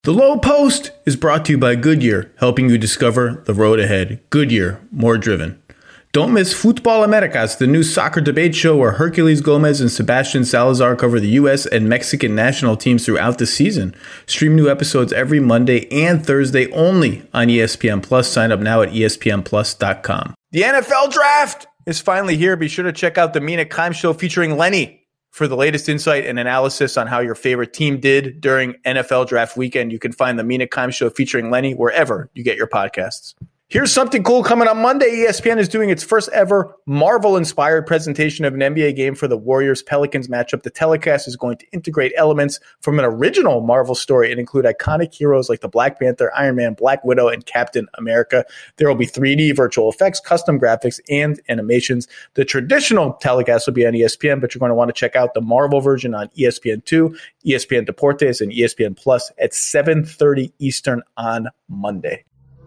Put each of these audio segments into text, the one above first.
The Low Post is brought to you by Goodyear, helping you discover the road ahead. Goodyear, more driven. Don't miss Futbol Americas, the new soccer debate show where Herculez Gomez and Sebastian Salazar cover the U.S. and Mexican national teams throughout the season. Stream new episodes every Monday and Thursday only on ESPN Plus. Sign up now at espnplus.com. The NFL Draft is finally here. Be sure to check out the Mina Kimes Show featuring Lenny for the latest insight and analysis on how your favorite team did during NFL Draft weekend. You can find the Mina Kimes Show featuring Lenny wherever you get your podcasts. Here's something cool coming on Monday. ESPN is doing its first ever Marvel-inspired presentation of an NBA game for the Warriors-Pelicans matchup. The telecast is going to integrate elements from an original Marvel story and include iconic heroes like the Black Panther, Iron Man, Black Widow, and Captain America. There will be 3D virtual effects, custom graphics, and animations. The traditional telecast will be on ESPN, but you're going to want to check out the Marvel version on ESPN2, ESPN Deportes, and ESPN Plus at 7:30 Eastern on Monday.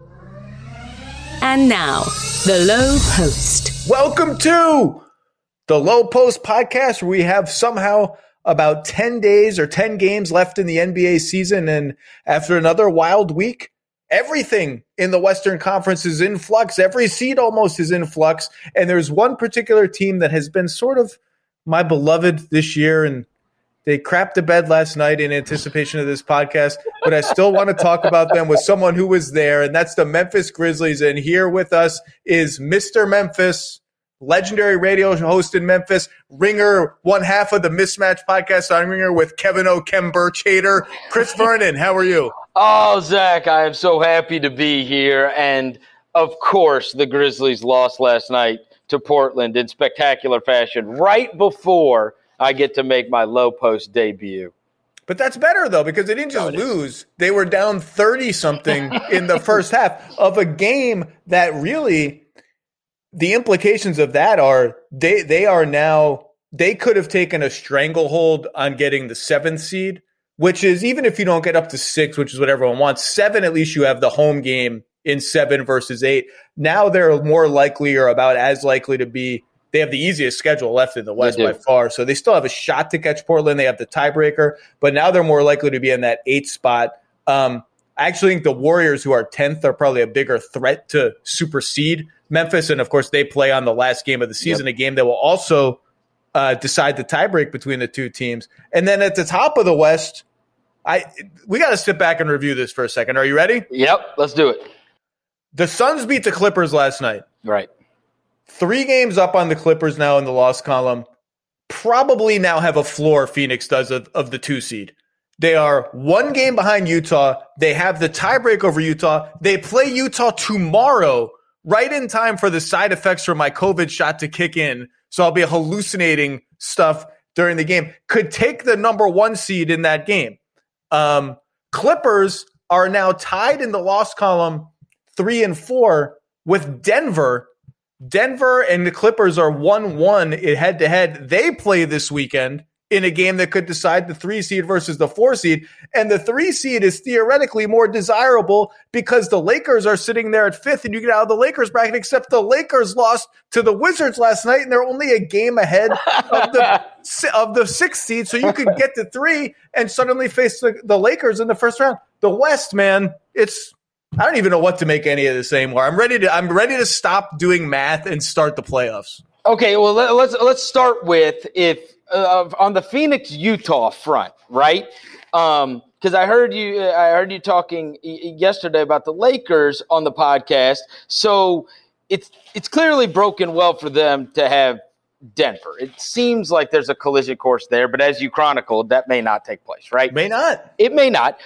And now, The Low Post. Welcome to The Low Post podcast, where we have somehow about 10 days or 10 games left in the NBA season. And after another wild week, everything in the Western Conference is in flux. Every seed almost is in flux. And there's one particular team that has been sort of my beloved this year, and they crapped the bed last night in anticipation of this podcast, but I still want to talk about them with someone who was there, and that's the Memphis Grizzlies. And here with us is Mr. Memphis, legendary radio host in Memphis, Ringer, one half of the Mismatch podcast on Ringer with Kevin O. Kem Birch hater, Chris Vernon. How are you? Oh, Zach, I am so happy to be here. And, of course, the Grizzlies lost last night to Portland in spectacular fashion right before I get to make my Low Post debut. But that's better, though, because they didn't just lose. They were down 30-something in the first half of a game that really the implications of that are they are now – they could have taken a stranglehold on getting the 7th seed, which is even if you don't get up to 6, which is what everyone wants, 7 at least you have the home game in 7 versus 8. Now they're more likely or about as likely to be – they have the easiest schedule left in the West by far. So they still have a shot to catch Portland. They have the tiebreaker, but now they're more likely to be in that 8th spot. I actually think the Warriors, who are 10th, are probably a bigger threat to supersede Memphis. And, of course, they play on the last game of the season, a game that will also decide the tiebreak between the two teams. And then at the top of the West, we got to sit back and review this for a second. Are you ready? Yep, let's do it. The Suns beat the Clippers last night. Right. 3 games up on the Clippers now in the loss column. Probably now have a floor, Phoenix does, of the 2 seed. They are 1 game behind Utah. They have the tiebreak over Utah. They play Utah tomorrow, right in time for the side effects from my COVID shot to kick in. So I'll be hallucinating stuff during the game. Could take the number 1 seed in that game. Clippers are now tied in the loss column 3 and 4 with Denver. Denver and the Clippers are 1-1 head-to-head. They play this weekend in a game that could decide the 3 seed versus the 4 seed. And the 3 seed is theoretically more desirable because the Lakers are sitting there at 5th and you get out of the Lakers bracket, except the Lakers lost to the Wizards last night and they're only a game ahead of the 6th seed. So you could get to 3 and suddenly face the Lakers in the first round. The West, man, I don't even know what to make any of this anymore. I'm ready to stop doing math and start the playoffs. Okay, well let's start with on the Phoenix Utah front, right? Because I heard you talking yesterday about the Lakers on the podcast. So it's clearly broken well for them to have Denver. It seems like there's a collision course there, but as you chronicled, that may not take place, right? May not. It may not.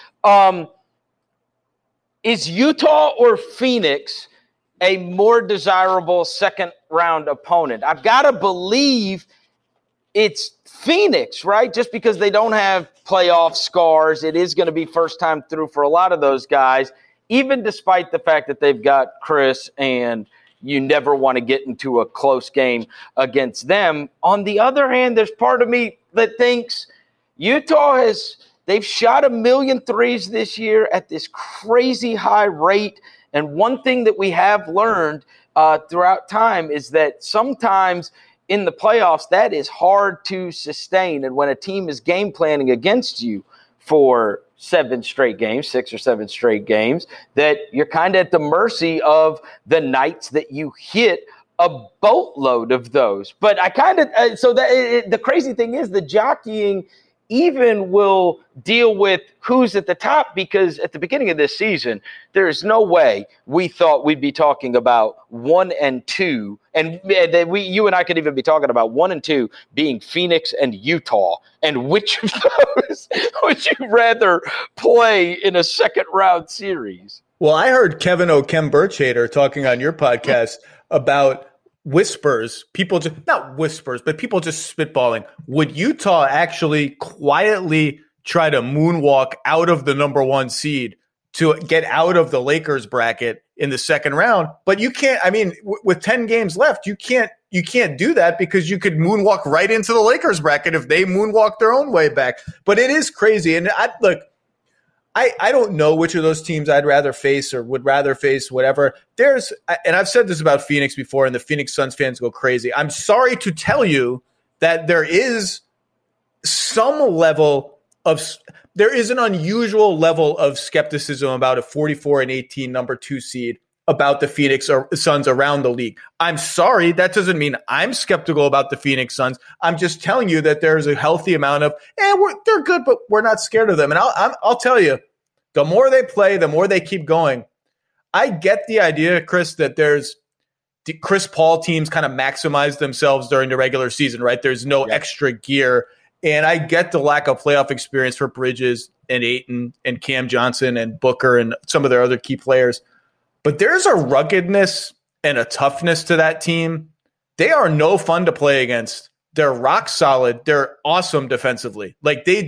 Is Utah or Phoenix a more desirable second-round opponent? I've got to believe it's Phoenix, right? Just because they don't have playoff scars, it is going to be first time through for a lot of those guys, even despite the fact that they've got Chris and you never want to get into a close game against them. On the other hand, there's part of me that thinks Utah they've shot 1 million threes this year at this crazy high rate. And one thing that we have learned throughout time is that sometimes in the playoffs, that is hard to sustain. And when a team is game planning against you for 6 or 7 straight games, that you're kind of at the mercy of the nights that you hit a boatload of those. But I kind of the crazy thing is the jockeying even will deal with who's at the top, because at the beginning of this season, there's no way we thought we'd be talking about 1 and 2, and that you and I could even be talking about 1 and 2 being Phoenix and Utah, and which of those would you rather play in a second round series? Well, I heard Kevin O'Kem-Burchater talking on your podcast about whispers, people just not whispers, but people just spitballing. Would Utah actually quietly try to moonwalk out of the number 1 seed to get out of the Lakers bracket in the second round? But you can't. I mean, with 10 games left, you can't do that, because you could moonwalk right into the Lakers bracket if they moonwalk their own way back. But it is crazy, and I don't know which of those teams I'd rather face or would rather face, whatever. And I've said this about Phoenix before, and the Phoenix Suns fans go crazy. I'm sorry to tell you that there is an unusual level of skepticism about a 44-18 number 2 seed about the Phoenix Suns around the league. I'm sorry. That doesn't mean I'm skeptical about the Phoenix Suns. I'm just telling you that there's a healthy amount of, they're good, but we're not scared of them. And I'll tell you, the more they play, the more they keep going. I get the idea, Chris, that there's Chris Paul teams kind of maximize themselves during the regular season, right? There's no extra gear. And I get the lack of playoff experience for Bridges and Ayton and Cam Johnson and Booker and some of their other key players. But there's a ruggedness and a toughness to that team. They are no fun to play against. They're rock solid. They're awesome defensively. Like they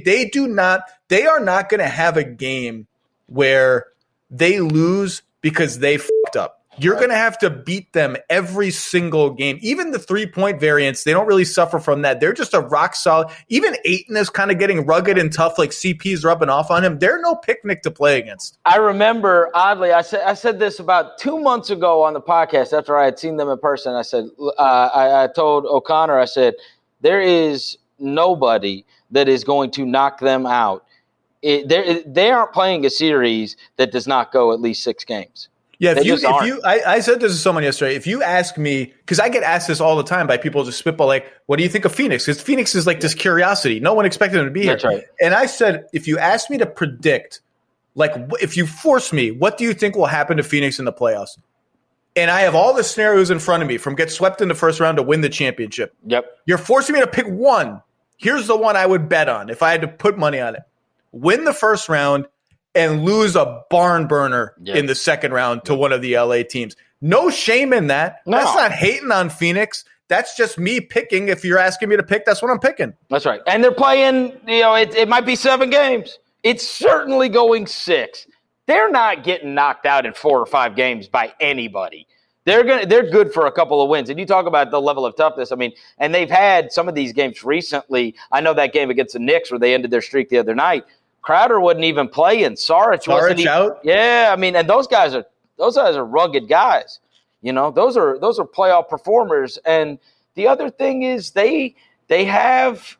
are not going to have a game where they lose because they fucked up. You're going to have to beat them every single game. Even the 3-point variance, they don't really suffer from that. They're just a rock solid. Even Ayton is kind of getting rugged and tough, like CP's rubbing off on him. They're no picnic to play against. I remember, oddly, I said this about 2 months ago on the podcast after I had seen them in person. I said, I told O'Connor, I said, there is nobody that is going to knock them out. They aren't playing a series that does not go at least 6 games. Yeah, I said this to someone yesterday. If you ask me, because I get asked this all the time by people just spitball, like, what do you think of Phoenix? Because Phoenix is like this curiosity. No one expected them to be here. That's right. And I said, if you ask me to predict, like, if you force me, what do you think will happen to Phoenix in the playoffs? And I have all the scenarios in front of me, from get swept in the first round to win the championship. Yep. You're forcing me to pick one. Here's the one I would bet on if I had to put money on it. Win the first round and lose a barn burner in the second round to one of the LA teams. No shame in that. No. That's not hating on Phoenix. That's just me picking. If you're asking me to pick, that's what I'm picking. That's right. And they're playing, it might be 7 games. It's certainly going 6. They're not getting knocked out in 4 or 5 games by anybody. They're good for a couple of wins. And you talk about the level of toughness. I mean, and they've had some of these games recently. I know that game against the Knicks where they ended their streak the other night. Crowder wouldn't even play, and Saric wasn't out. Yeah, I mean, and those guys are rugged guys. Those are playoff performers. And the other thing is they have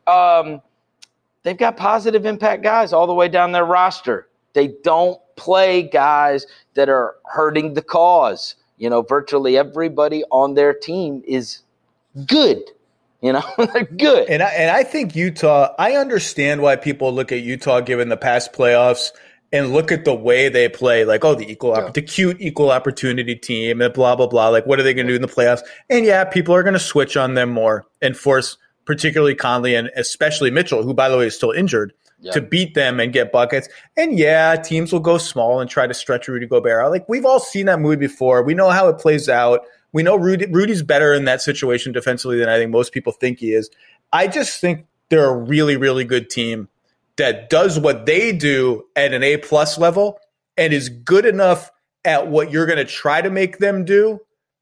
they've got positive impact guys all the way down their roster. They don't play guys that are hurting the cause. Virtually everybody on their team is good. They're good. And I think Utah, I understand why people look at Utah given the past playoffs and look at the way they play, like, oh, the cute equal opportunity team and blah, blah, blah. Like, what are they going to do in the playoffs? And yeah, people are going to switch on them more and force particularly Conley and especially Mitchell, who, by the way, is still injured, to beat them and get buckets. And yeah, teams will go small and try to stretch Rudy Gobert out. Like, we've all seen that movie before. We know how it plays out. We know Rudy's better in that situation defensively than I think most people think he is. I just think they're a really, really good team that does what they do at an A+ level and is good enough at what you're going to try to make them do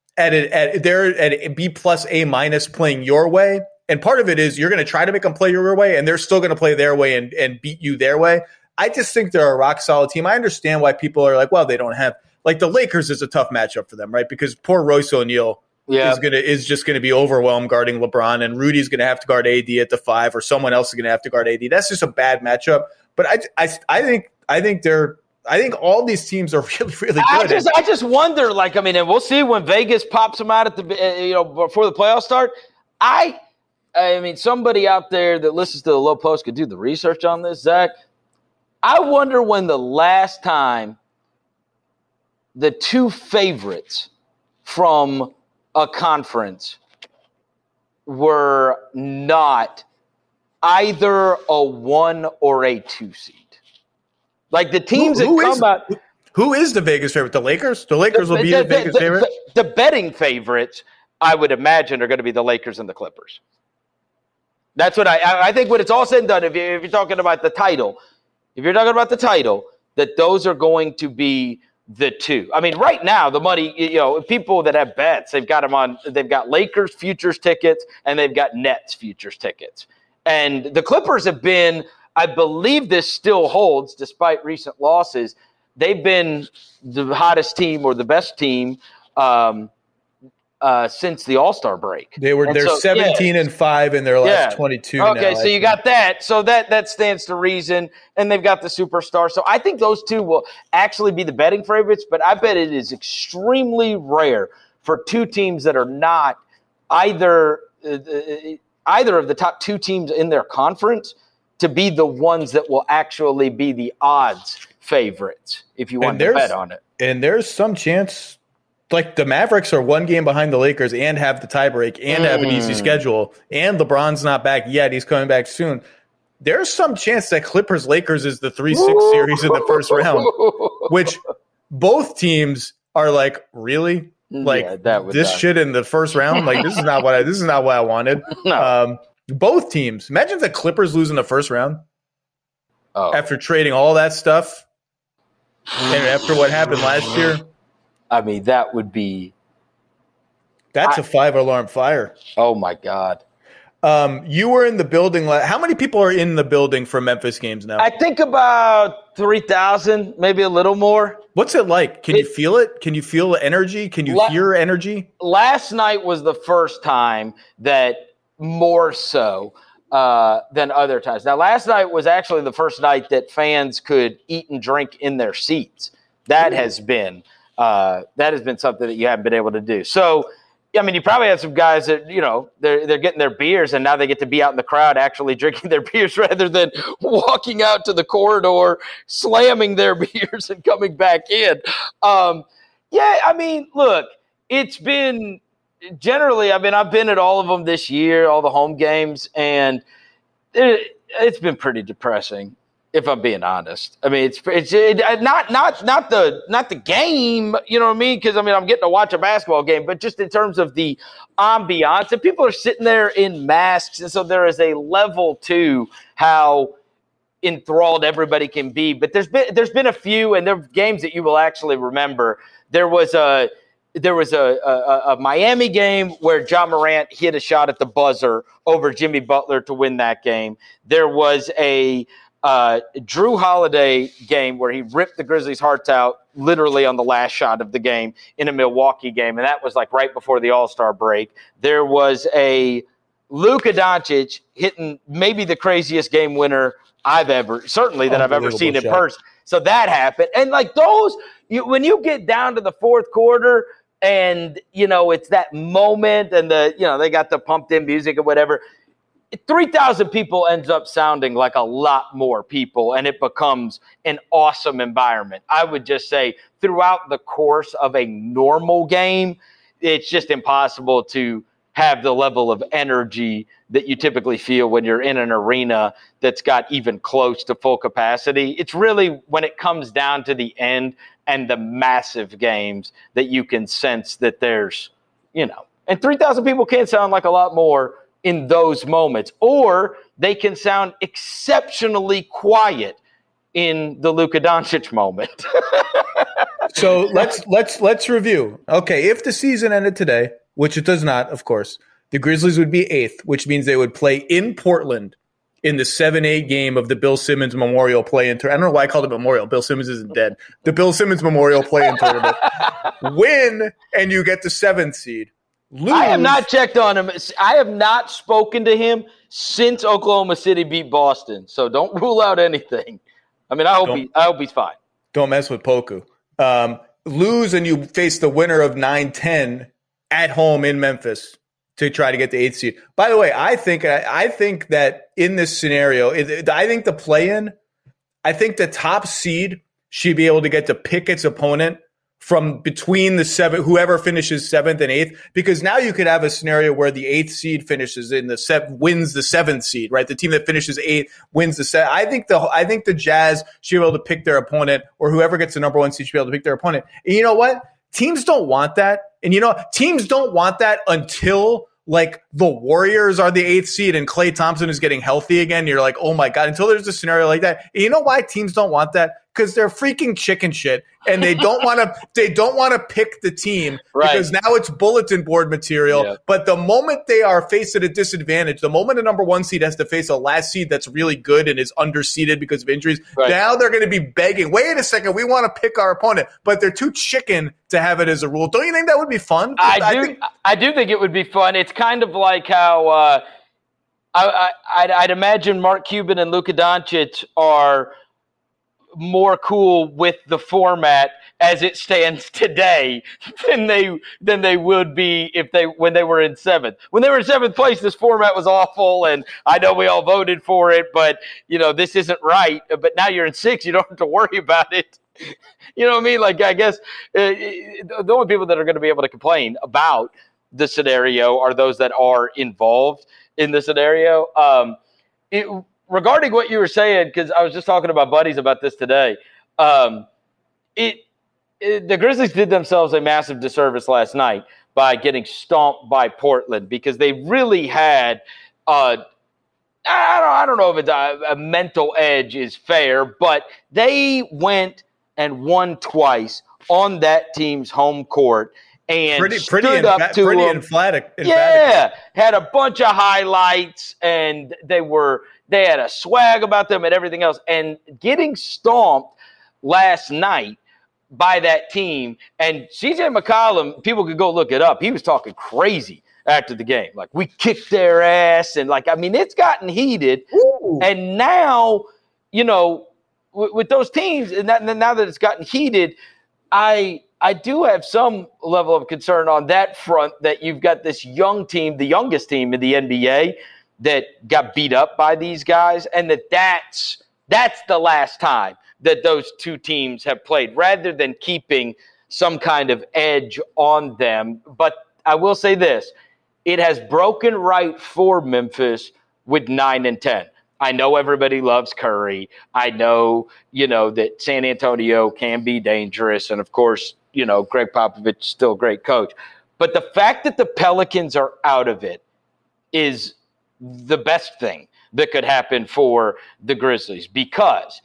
they're at B+, A- playing your way. And part of it is you're going to try to make them play your way, and they're still going to play their way and beat you their way. I just think they're a rock solid team. I understand why people are like, well, they don't have. Like, the Lakers is a tough matchup for them, right? Because poor Royce O'Neal is just going to be overwhelmed guarding LeBron, and Rudy's going to have to guard AD at the 5, or someone else is going to have to guard AD. That's just a bad matchup. But I I think all these teams are really, really good. I just wonder, like, I mean, and we'll see when Vegas pops them out at the, before the playoffs start. I mean, somebody out there that listens to the Low Post could do the research on this, Zach. I wonder when the last time the two favorites from a conference were not either a 1 or a 2 seed. Like the teams that come out. Who is the Vegas favorite? The Lakers? The Lakers will be the Vegas favorite? The betting favorites, I would imagine, are going to be the Lakers and the Clippers. That's what I think when it's all said and done, if you're talking about the title, that those are going to be the two. I mean, right now, the money, people that have bets, they've got Lakers futures tickets and they've got Nets futures tickets. And the Clippers have been, I believe this still holds despite recent losses, they've been the hottest team or the best team since the All-Star break. They're 17-5 in their last 22. Okay, so you got that. So that stands to reason, and they've got the superstar. So I think those two will actually be the betting favorites, but I bet it is extremely rare for two teams that are not either of the top two teams in their conference to be the ones that will actually be the odds favorites if you want to bet on it. And there's some chance – like the Mavericks are 1 game behind the Lakers and have the tiebreak and have an easy schedule, and LeBron's not back yet. He's coming back soon. There's some chance that Clippers-Lakers is the 3-6 series in the first round, which both teams are like, really? Like this shit in the first round? Like this is not what I wanted. No. Both teams. Imagine the Clippers losing the first round after trading all that stuff and after what happened last year. I mean, that would be – That's a 5-alarm fire. Oh, my God. You were in the building. How many people are in the building for Memphis games now? I think about 3,000, maybe a little more. What's it like? Can you feel it? Can you feel energy? Can you hear energy? Last night was the first time that more so than other times. Now, last night was actually the first night that fans could eat and drink in their seats. That has been something that you haven't been able to do. So, I mean, you probably have some guys that, they're getting their beers and now they get to be out in the crowd actually drinking their beers rather than walking out to the corridor, slamming their beers and coming back in. I mean, look, it's been generally, I've been at all of them this year, all the home games, and it's been pretty depressing. If I'm being honest, I mean, it's not the game, you know what I mean? Because I'm getting to watch a basketball game, but just in terms of the ambiance, and people are sitting there in masks, and so there is a level to how enthralled everybody can be. But there's been a few, and there are games that you will actually remember. There was a Miami game where Ja Morant hit a shot at the buzzer over Jimmy Butler to win that game. There was a Drew Holiday game where he ripped the Grizzlies' hearts out literally on the last shot of the game in a Milwaukee game, and that was like right before the All-Star break. There was a Luka Doncic hitting maybe the craziest game winner I've ever seen in person. So that happened. And like those, when you get down to the fourth quarter and, it's that moment and they got the pumped in music or whatever, 3,000 people ends up sounding like a lot more people, and it becomes an awesome environment. I would just say throughout the course of a normal game, it's just impossible to have the level of energy that you typically feel when you're in an arena that's got even close to full capacity. It's really when it comes down to the end and the massive games that you can sense that there's, and 3,000 people can sound like a lot more in those moments, or they can sound exceptionally quiet in the Luka Doncic moment. So let's review. Okay, if the season ended today, which it does not, of course, the Grizzlies would be 8th, which means they would play in Portland in the 7-8 game of the Bill Simmons Memorial Play-In Tournament. I don't know why I called it Memorial. Bill Simmons isn't dead. The Bill Simmons Memorial Play-In Tournament. Win, and you get the 7th seed. Lose. I have not checked on him. I have not spoken to him since Oklahoma City beat Boston. So don't rule out anything. I mean, I hope he's fine. Don't mess with Poku. Lose and you face the winner of 9-10 at home in Memphis to try to get the 8th seed. By the way, I think that in this scenario, I think the play-in, I think the top seed should be able to get to pick its opponent from between the 7, whoever finishes 7th and 8th, because now you could have a scenario where the 8th seed finishes in wins the 7th seed, right? The team that finishes 8th wins the 7th. I think the Jazz should be able to pick their opponent, or whoever gets the number 1 seed should be able to pick their opponent. And you know what? Teams don't want that. And teams don't want that until like the Warriors are the 8th seed and Klay Thompson is getting healthy again. You're like, oh my God, until there's a scenario like that. And you know why teams don't want that? Because they're freaking chicken shit and they don't want to pick the team because now it's bulletin board material. Yep. But the moment they are faced at a disadvantage, the moment a number 1 seed has to face a last seed that's really good and is underseeded because of injuries, now they're going to be begging, wait a second, we want to pick our opponent, but they're too chicken to have it as a rule. Don't you think that would be fun? I do think it would be fun. It's kind of like how I'd imagine Mark Cuban and Luka Doncic are more cool with the format as it stands today than they would be when they were in 7th. When they were in 7th place, this format was awful, and I know we all voted for it, but this isn't right. But now you're in 6, you don't have to worry about it. You know what I mean? Like, I guess the only people that are going to be able to complain about the scenario are those that are involved in the scenario. Regarding what you were saying, because I was just talking to my buddies about this today, the Grizzlies did themselves a massive disservice last night by getting stomped by Portland because they really had I don't know if it's a mental edge is fair, but they went and won twice on that team's home court. And pretty emphatic. Yeah, had a bunch of highlights, and they had a swag about them and everything else. And getting stomped last night by that team, and CJ McCollum, people could go look it up. He was talking crazy after the game, like we kicked their ass, and it's gotten heated. Ooh. And now, with those teams, and now that it's gotten heated, I do have some level of concern on that front that you've got this young team, the youngest team in the NBA, that got beat up by these guys, and that's the last time that those two teams have played, rather than keeping some kind of edge on them. But I will say this, it has broken right for Memphis with 9 and 10. I know everybody loves Curry. I know, that San Antonio can be dangerous. And, of course, Greg Popovich is still a great coach. But the fact that the Pelicans are out of it is the best thing that could happen for the Grizzlies because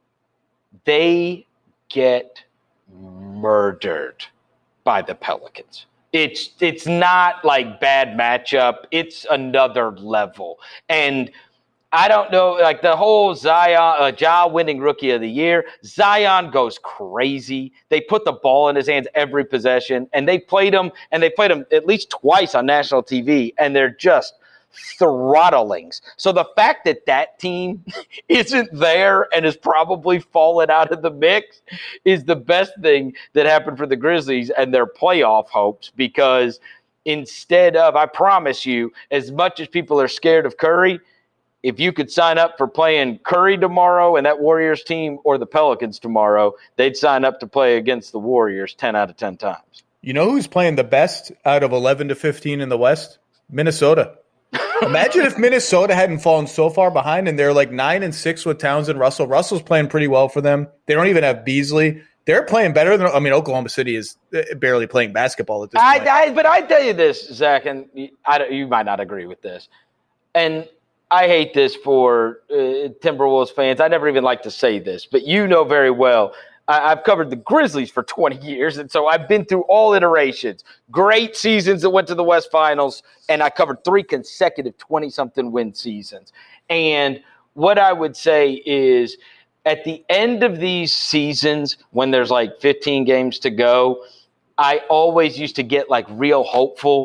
they get murdered by the Pelicans. It's not like bad matchup. It's another level. And I don't know, like the whole Zion, Ja winning Rookie of the Year. Zion goes crazy. They put the ball in his hands every possession, and they played him at least twice on national TV, and they're just throttlings. So the fact that team isn't there and has probably fallen out of the mix is the best thing that happened for the Grizzlies and their playoff hopes, because instead of, I promise you, as much as people are scared of Curry, if you could sign up for playing Curry tomorrow and that Warriors team or the Pelicans tomorrow, they'd sign up to play against the Warriors 10 out of 10 times. You know who's playing the best out of 11 to 15 in the West? Minnesota. Imagine if Minnesota hadn't fallen so far behind and they're like 9 and 6 with Towns and Russell. Russell's playing pretty well for them. They don't even have Beasley. They're playing better than – Oklahoma City is barely playing basketball at this point. But I tell you this, Zach, and you might not agree with this. And I hate this for Timberwolves fans. I never even like to say this, but you know very well I've covered the Grizzlies for 20 years, and so I've been through all iterations. Great seasons that went to the West Finals, and I covered 3 consecutive 20-something win seasons. And what I would say is at the end of these seasons, when there's like 15 games to go, I always used to get like real hopeful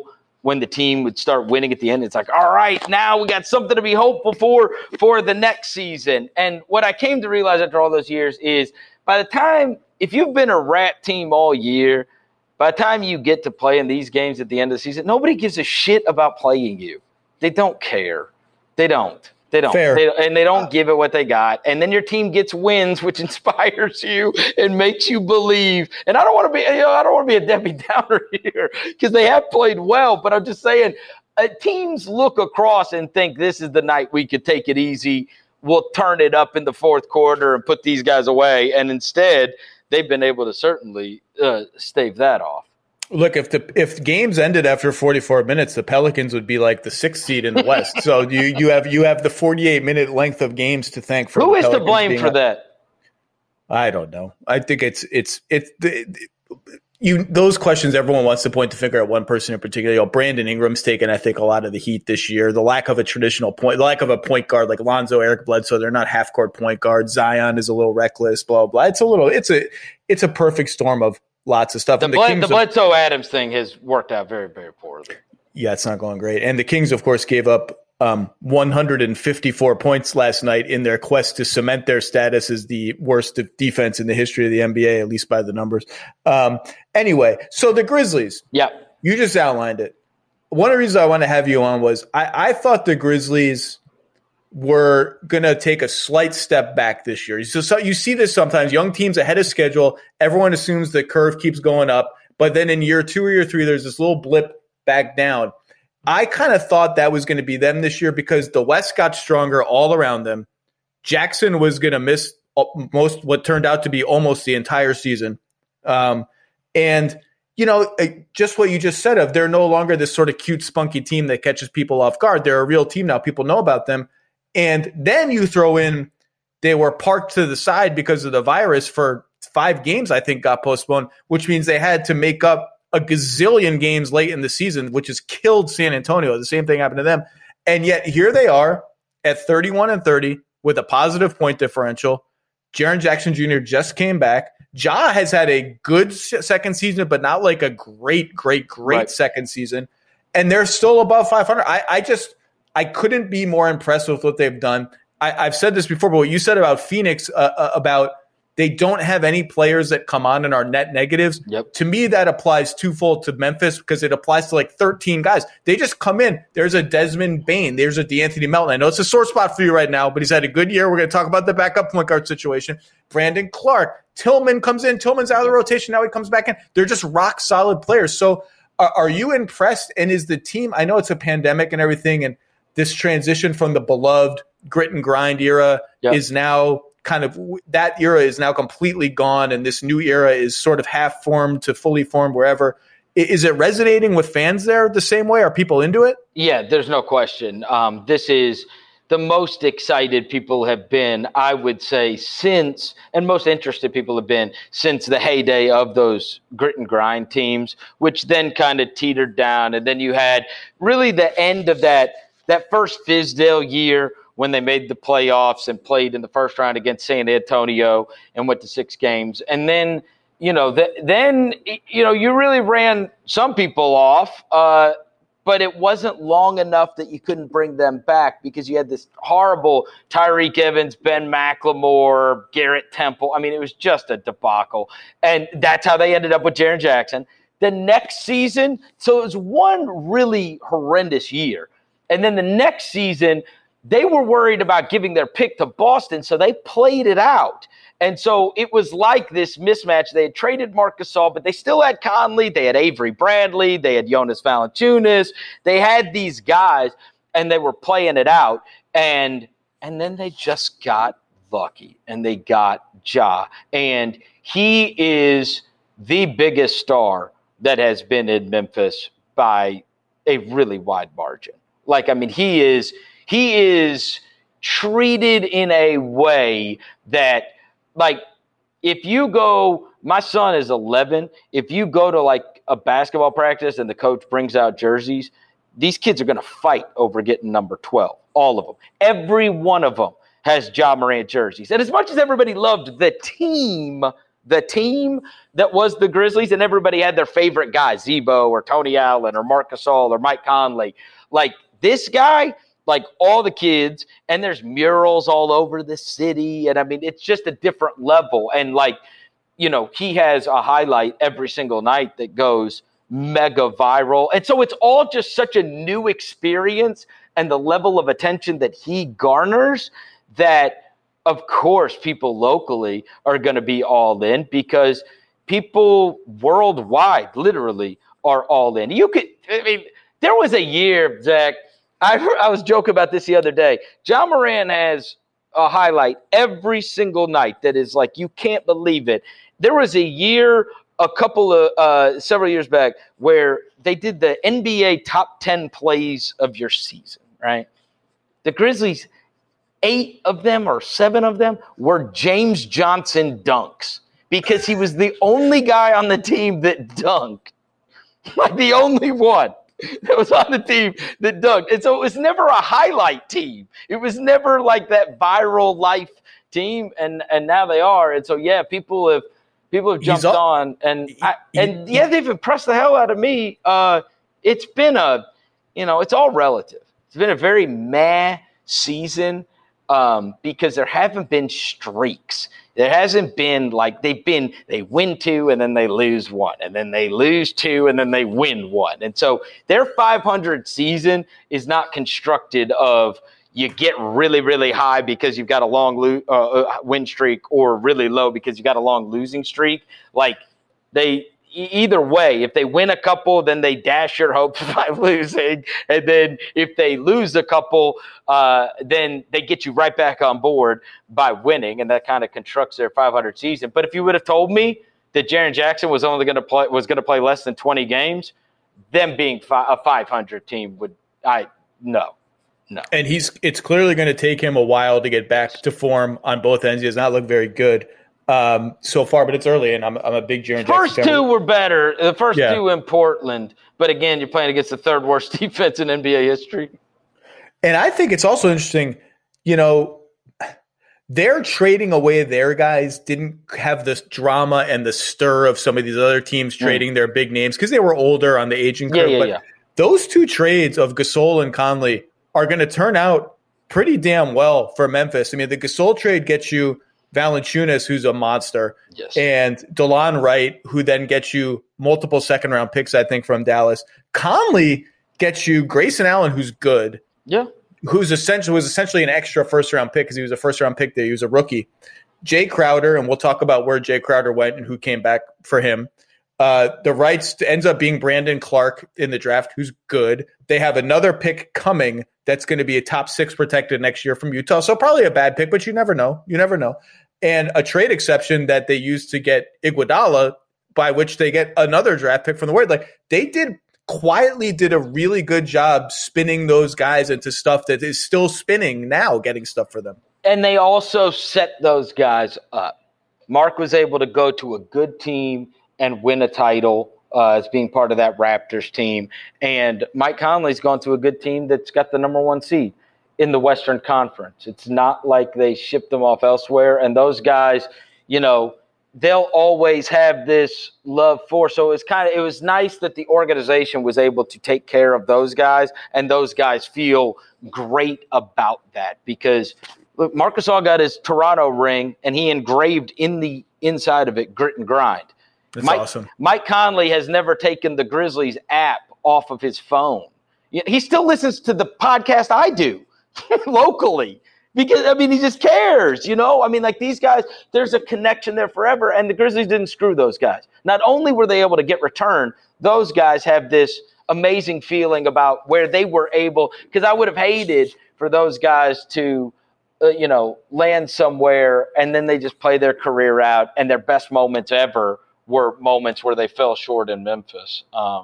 when the team would start winning at the end. It's like, all right, now we got something to be hopeful for the next season. And what I came to realize after all those years is by the time, if you've been a rat team all year, by the time you get to play in these games at the end of the season, nobody gives a shit about playing you. They don't care. They don't. Fair. They don't give it what they got. And then your team gets wins, which inspires you and makes you believe. And I don't want to be a Debbie Downer here because they have played well. But I'm just saying, teams look across and think this is the night we could take it easy. We'll turn it up in the fourth quarter and put these guys away. And instead, they've been able to certainly stave that off. Look, if games ended after 44 minutes, the Pelicans would be like the 6th seed in the West. So you have the 48-minute length of games to thank for. Who is to blame for that? I don't know. I think those questions everyone wants to point the finger at one person in particular. Brandon Ingram's taken, I think, a lot of the heat this year. The lack of a point guard like Lonzo, Eric Bledsoe, they're not half court point guards. Zion is a little reckless. Blah blah. It's a perfect storm of lots of stuff. The Bledsoe Adams thing has worked out very, very poorly. Yeah, it's not going great. And the Kings, of course, gave up 154 points last night in their quest to cement their status as the worst defense in the history of the NBA, at least by the numbers. Anyway, so the Grizzlies. Yeah. You just outlined it. One of the reasons I want to have you on was I thought the Grizzlies were going to take a slight step back this year. So you see this sometimes. Young teams ahead of schedule, everyone assumes the curve keeps going up. But then in year 2 or year 3, there's this little blip back down. I kind of thought that was going to be them this year because the West got stronger all around them. Jackson was going to miss what turned out to be almost the entire season. And, just what you just said they're no longer this sort of cute, spunky team that catches people off guard. They're a real team now. People know about them. And then you throw in they were parked to the side because of the virus for 5 games, I think, got postponed, which means they had to make up a gazillion games late in the season, which has killed San Antonio. The same thing happened to them. And yet here they are at 31-30 with a positive point differential. Jaren Jackson Jr. just came back. Ja has had a good second season, but not like a great right. Second season. And they're still above 500. I couldn't be more impressed with what they've done. I've said this before, but what you said about Phoenix, about they don't have any players that come on and are net negatives. Yep. To me, that applies twofold to Memphis because it applies to like 13 guys. They just come in. There's a Desmond Bane. There's a DeAnthony Melton. I know it's a sore spot for you right now, but he's had a good year. We're going to talk about the backup point guard situation. Brandon Clark. Tillman comes in. Tillman's out of the rotation. Now he comes back in. They're just rock solid players. So are you impressed? And is the team, I know it's a pandemic and everything, and this transition from the beloved grit and grind era is now kind of, that era is now completely gone, and this new era is sort of half formed to fully formed wherever. Is it resonating with fans there the same way? Are people into it? Yeah, there's no question. This is the most excited people have been, I would say, since, and most interested people have been since the heyday of those grit and grind teams, which then kind of teetered down. And then you had really the end of that first Fizdale year when they made the playoffs and played in the first round against San Antonio and went to 6 games. And then, you really ran some people off, but it wasn't long enough that you couldn't bring them back because you had this horrible Tyreek Evans, Ben McLemore, Garrett Temple. I mean, it was just a debacle. And that's how they ended up with Jaren Jackson. The next season, so it was one really horrendous year. And then the next season, they were worried about giving their pick to Boston, so they played it out. And so it was like this mismatch. They had traded Marc Gasol, but they still had Conley. They had Avery Bradley. They had Jonas Valanciunas. They had these guys, and they were playing it out. And then they just got lucky, and they got Ja. And he is the biggest star that has been in Memphis by a really wide margin. He is treated in a way that, if you go, my son is 11, if you go to a basketball practice and the coach brings out jerseys, these kids are going to fight over getting number 12, all of them. Every one of them has Ja Morant jerseys. And as much as everybody loved the team the team that was the Grizzlies, and everybody had their favorite guy, Zebo or Tony Allen or Marc Gasol or Mike Conley. Like this guy, like all the kids, and there's murals all over the city. And I mean, it's just a different level. And like, you know, he has a highlight every single night that goes mega viral. And so it's all just such a new experience, and the level of attention that he garners that, of course, people locally are going to be all in, because people worldwide literally are all in. There was a year, Zach, I was joking about this the other day. John Moran has a highlight every single night that is like, you can't believe it. There was a year, several years back, where they did the NBA top 10 plays of your season, right? The Grizzlies, 8 of them or 7 of them were James Johnson dunks, because he was the only guy on the team that dunked. Like the only one that was on the team that dunked. And so it was never a highlight team. It was never like that viral life team. And now they are. And so, yeah, people have jumped on. And they've impressed the hell out of me. It's been it's all relative. It's been a very meh season. Because there haven't been streaks. There hasn't been like they win 2 and then they lose 1, and then they lose 2 and then they win 1. And so their 500 season is not constructed of you get really, really high because you've got a long win streak, or really low because you got a long losing streak. Like either way, if they win a couple, then they dash your hopes by losing. And then if they lose a couple, then they get you right back on board by winning. And that kind of constructs their 500 season. But if you would have told me that Jaren Jackson was only going to play less than 20 games, them being a 500 team no. And it's clearly going to take him a while to get back to form on both ends. He does not look very good so far, but it's early, and I'm a big Jaren Jackson. First 2 were better. The first 2 in Portland, but again, you're playing against the 3rd worst defense in NBA history. And I think it's also interesting, they're trading away their guys, didn't have this drama and the stir of some of these other teams trading their big names because they were older on the aging curve. Those 2 trades of Gasol and Conley are going to turn out pretty damn well for Memphis. I mean, the Gasol trade gets you Valanciunas, who's a monster, and DeLon Wright, who then gets you multiple second-round picks, I think, from Dallas. Conley gets you Grayson Allen, who's good, was essentially an extra first-round pick because he was a first-round pick there. He was a rookie. Jay Crowder, and we'll talk about where Jay Crowder went and who came back for him. The Wrights ends up being Brandon Clark in the draft, who's good. They have another pick coming that's going to be a top 6 protected next year from Utah. So probably a bad pick, but you never know. And a trade exception that they used to get Iguodala, by which they get another draft pick from the Warriors. Like they quietly did a really good job spinning those guys into stuff that is still spinning now, getting stuff for them. And they also set those guys up. Mark was able to go to a good team and win a title as being part of that Raptors team. And Mike Conley's gone to a good team that's got the number 1 seed in the Western Conference. It's not like they shipped them off elsewhere. And those guys, they'll always have this love for. So it was nice that the organization was able to take care of those guys, and those guys feel great about that because look, Marc Gasol got his Toronto ring and he engraved in the inside of it grit and grind. That's awesome. Mike Conley has never taken the Grizzlies app off of his phone. He still listens to the podcast I do locally because, he just cares, like these guys, there's a connection there forever, and the Grizzlies didn't screw those guys. Not only were they able to get return, those guys have this amazing feeling about where they were able, because I would have hated for those guys to land somewhere and then they just play their career out, and their best moments ever were moments where they fell short in Memphis. I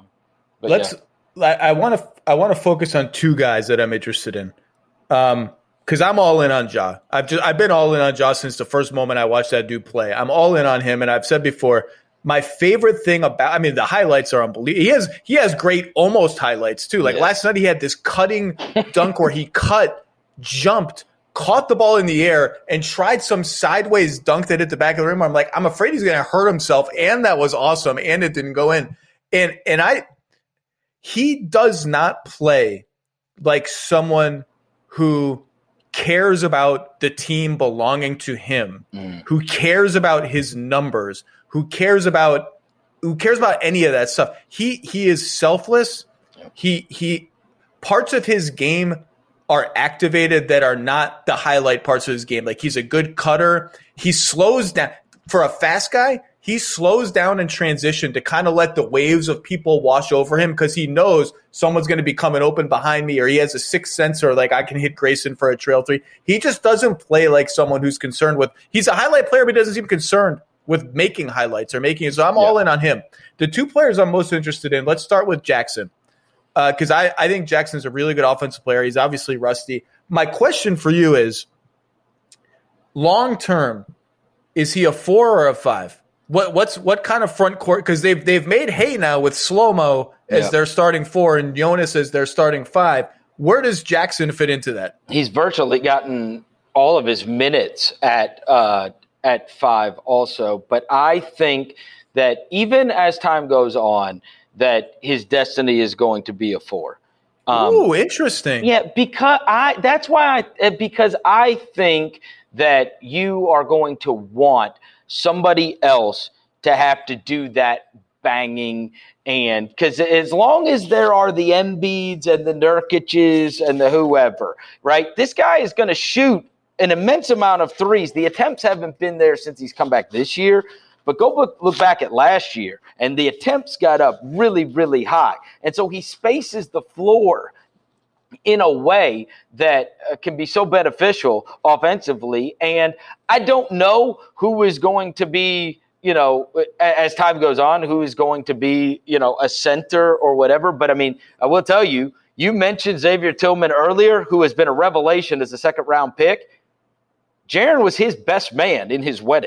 want to focus on 2 guys that I'm interested in. Because I'm all in on Ja. I've been all in on Ja since the first moment I watched that dude play. I'm all in on him, and I've said before, my favorite thing about the highlights are unbelievable. He has great almost highlights too. Like last night he had this cutting dunk where he jumped caught the ball in the air and tried some sideways dunk that hit the back of the rim. I'm like, I'm afraid he's going to hurt himself. And that was awesome. And it didn't go in. He does not play like someone who cares about the team belonging to him, who cares about his numbers, who cares about any of that stuff. He is selfless. He parts of his game are activated that are not the highlight parts of his game. Like, he's a good cutter. He slows down for a fast guy. He slows down in transition to kind of let the waves of people wash over him, because he knows someone's going to be coming open behind me, or he has a sixth sense, or like I can hit Grayson for a trail three. He just doesn't play like someone who's concerned with – he's a highlight player, but he doesn't seem concerned with making highlights or making it. So I'm all in on him. The two players I'm most interested in, let's start with Jackson, because I think Jackson's a really good offensive player. He's obviously rusty. My question for you is, long term, is he a 4 or a 5? What kind of front court? Because they've made hay now with Slow-Mo as their starting 4 and Jonas as their starting 5. Where does Jackson fit into that? He's virtually gotten all of his minutes at 5 also. But I think that even as time goes on, that his destiny is going to be a 4. Ooh, interesting. Yeah, because I think that you are going to want somebody else to have to do that banging, and because as long as there are the Embiids and the Nurkic's and the whoever, right, this guy is going to shoot an immense amount of threes. The attempts haven't been there since he's come back this year, but go look back at last year, and the attempts got up really, really high. And so he spaces the floor in a way that can be so beneficial offensively. And I don't know who is going to be, as time goes on, who is going to be, a center or whatever. But I mean, I will tell you, you mentioned Xavier Tillman earlier, who has been a revelation as a second-round pick. Jaren was his best man in his wedding.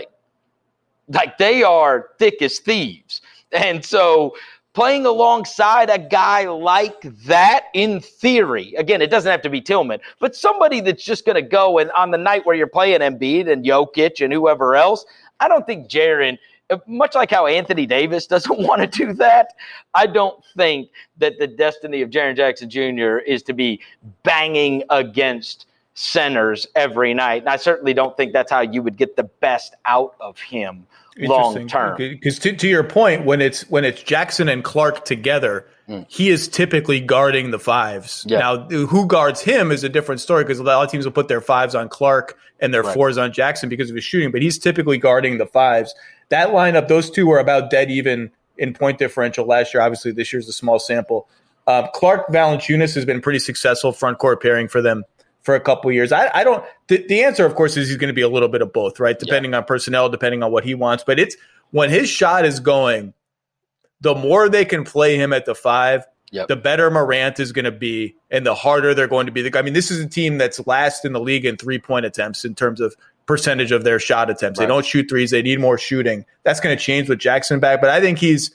Like, they are thick as thieves. And so playing alongside a guy like that, in theory, again, it doesn't have to be Tillman, but somebody that's just going to go, and on the night where you're playing Embiid and Jokic and whoever else, I don't think Jaren, much like how Anthony Davis doesn't want to do that, I don't think that the destiny of Jaren Jackson Jr. is to be banging against centers every night. And I certainly don't think that's how you would get the best out of him long term. Because to your point, when it's Jackson and Clark together, he is typically guarding the 5s. Yeah. Now, who guards him is a different story, because a lot of teams will put their 5s on Clark and their 4s on Jackson because of his shooting, but he's typically guarding the 5s. That lineup, those two were about dead even in point differential last year. Obviously, this year's a small sample. Clark Valanciunas has been pretty successful front court pairing for them for a couple of years. I don't. The answer, of course, is he's going to be a little bit of both, right? Depending on personnel, depending on what he wants. But it's when his shot is going, the more they can play him at the 5, the better Morant is going to be, and the harder they're going to be. I mean, this is a team that's last in the league in 3-point attempts in terms of percentage of their shot attempts. Right. They don't shoot threes. They need more shooting. That's going to change with Jackson back. But I think he's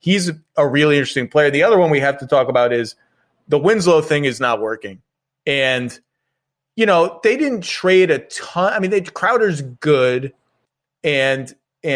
a really interesting player. The other one we have to talk about is the Winslow thing is not working. And they didn't trade a ton. I mean, Crowder's good and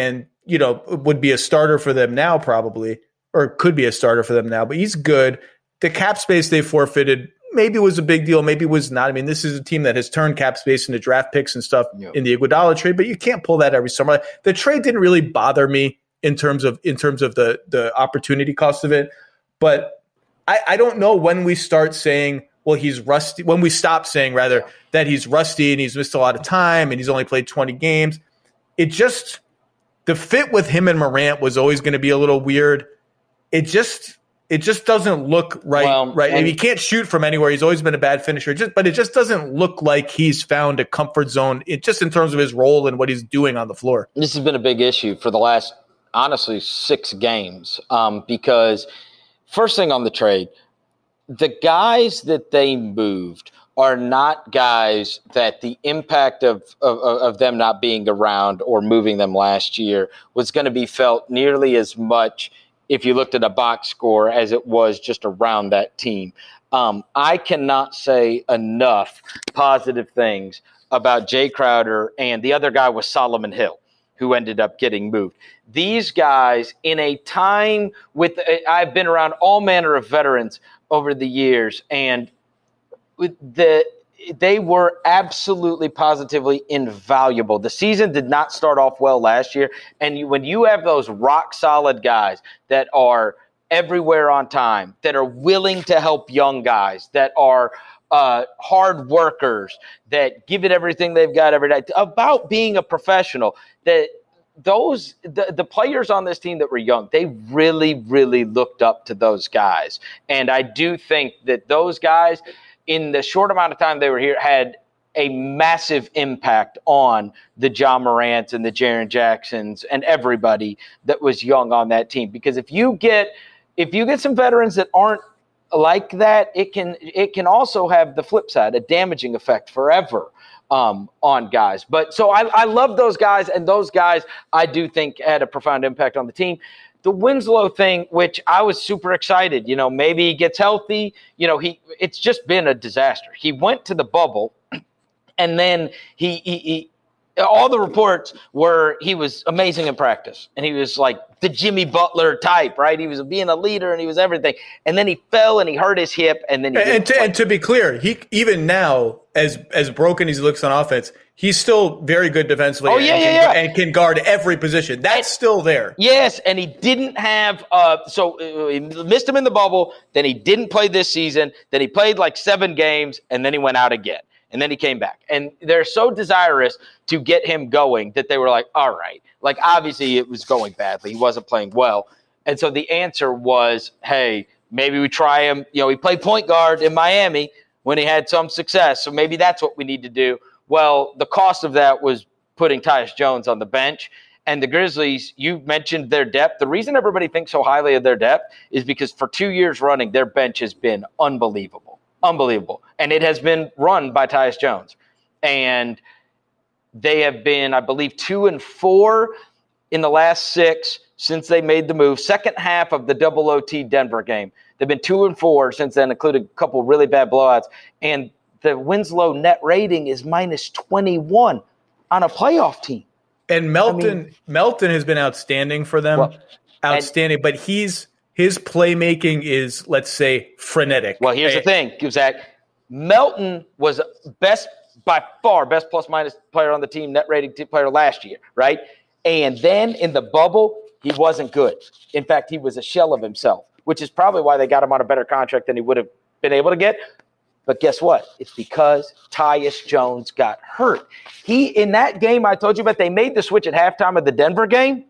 would be a starter for them now probably, or could be a starter for them now, but he's good. The cap space they forfeited maybe was a big deal, maybe was not. I mean, this is a team that has turned cap space into draft picks and stuff in the Iguodala trade, but you can't pull that every summer. The trade didn't really bother me in terms of the opportunity cost of it, but I don't know when we start saying, well, he's rusty. When we stop saying, rather, that he's rusty and he's missed a lot of time and he's only played 20 games, the fit with him and Morant was always going to be a little weird. It just doesn't look right. Right. And he can't shoot from anywhere. He's always been a bad finisher. But it just doesn't look like he's found a comfort zone. Just in terms of his role and what he's doing on the floor. This has been a big issue for the last, honestly, 6 games. Because first thing on the trade, the guys that they moved are not guys that the impact of them not being around or moving them last year was going to be felt nearly as much if you looked at a box score as it was just around that team. I cannot say enough positive things about Jay Crowder, and the other guy was Solomon Hill, who ended up getting moved. These guys, in a time with – I've been around all manner of veterans over the years, and they were absolutely positively invaluable. The season did not start off well last year, and when you have those rock-solid guys that are everywhere on time, that are willing to help young guys, that are hard workers, that give it everything they've got every day, about being a professional, that – the players on this team that were young, they really, really looked up to those guys. And I do think that those guys, in the short amount of time they were here, had a massive impact on the Ja Morants and the Jaren Jacksons and everybody that was young on that team. Because if you get some veterans that aren't like that, it can also have the flip side, a damaging effect forever on guys. But so I love those guys, and those guys I do think had a profound impact on the team. The Winslow thing, which I was super excited, maybe he gets healthy. It's just been a disaster. He went to the bubble, and then he all the reports were he was amazing in practice, and he was like the Jimmy Butler type, right? He was being a leader, and he was everything. And then he fell, and he hurt his hip, and then and to be clear, he even now, as broken as he looks on offense, he's still very good defensively. And can guard every position. That's still there. Yes, and he didn't have he missed him in the bubble. Then he didn't play this season. Then he played like 7 games, and then he went out again. And then he came back. And they're so desirous to get him going that they were like, all right. Like, obviously, it was going badly. He wasn't playing well. And so the answer was, hey, maybe we try him. He played point guard in Miami when he had some success. So maybe that's what we need to do. Well, the cost of that was putting Tyus Jones on the bench. And the Grizzlies, you mentioned their depth. The reason everybody thinks so highly of their depth is because for 2 years running, their bench has been unbelievable. Unbelievable. And it has been run by Tyus Jones. And they have been, I believe, 2-4 in the last 6 since they made the move. Second half of the double OT Denver game. They've been 2-4 since then, including a couple really bad blowouts. And the Winslow net rating is -21 on a playoff team. And Melton has been outstanding for them. But his playmaking is, let's say, frenetic. Well, here's the thing, Zach. Melton was by far best plus-minus player on the team, net rating player last year, right? And then in the bubble, he wasn't good. In fact, he was a shell of himself, which is probably why they got him on a better contract than he would have been able to get. But guess what? It's because Tyus Jones got hurt. In that game I told you about, they made the switch at halftime of the Denver game.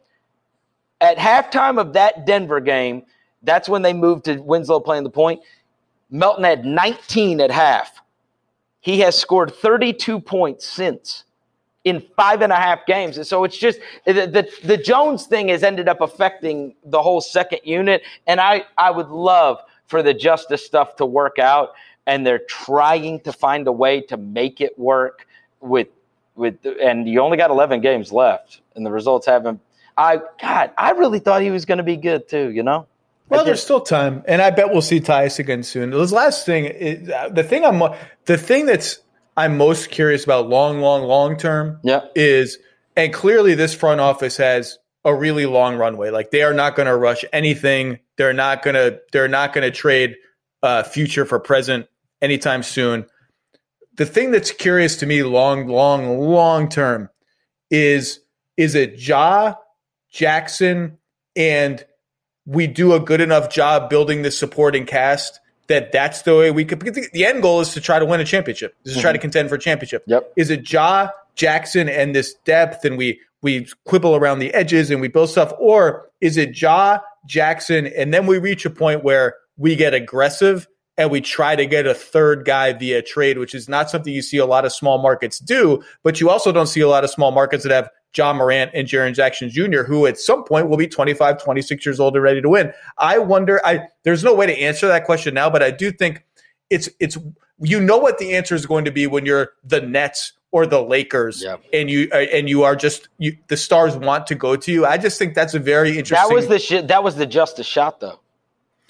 At halftime of that Denver game, that's when they moved to Winslow playing the point. Melton had 19 at half. He has scored 32 points since in 5.5 games. And so it's just the Jones thing has ended up affecting the whole second unit. And I would love for the Justice stuff to work out. And they're trying to find a way to make it work and you only got 11 games left, and the results haven't. I really thought he was going to be good too, Well, there's still time, and I bet we'll see Tyus again soon. This last thing is the thing that's I'm most curious about long term. Is, and clearly this front office has a really long runway. Like, they are not going to rush anything. They're not going to trade future for present anytime soon. The thing that's curious to me long term is it Ja, Jackson, and we do a good enough job building the supporting cast that's the way we could, because the end goal is to try to win a championship. Is to try to contend for a championship. Yep. Is it Ja, Jackson, and this depth, and we quibble around the edges and we build stuff? Or is it Ja, Jackson, and then we reach a point where we get aggressive and we try to get a third guy via trade, which is not something you see a lot of small markets do, but you also don't see a lot of small markets that have Ja Morant and Jaren Jackson Jr., who at some point will be 25, 26 years old and ready to win. I wonder, there's no way to answer that question now, but I do think it's what the answer is going to be when you're the Nets or the Lakers, and you are just the stars want to go to you. I just think that's a very interesting. That was the Justice shot, though.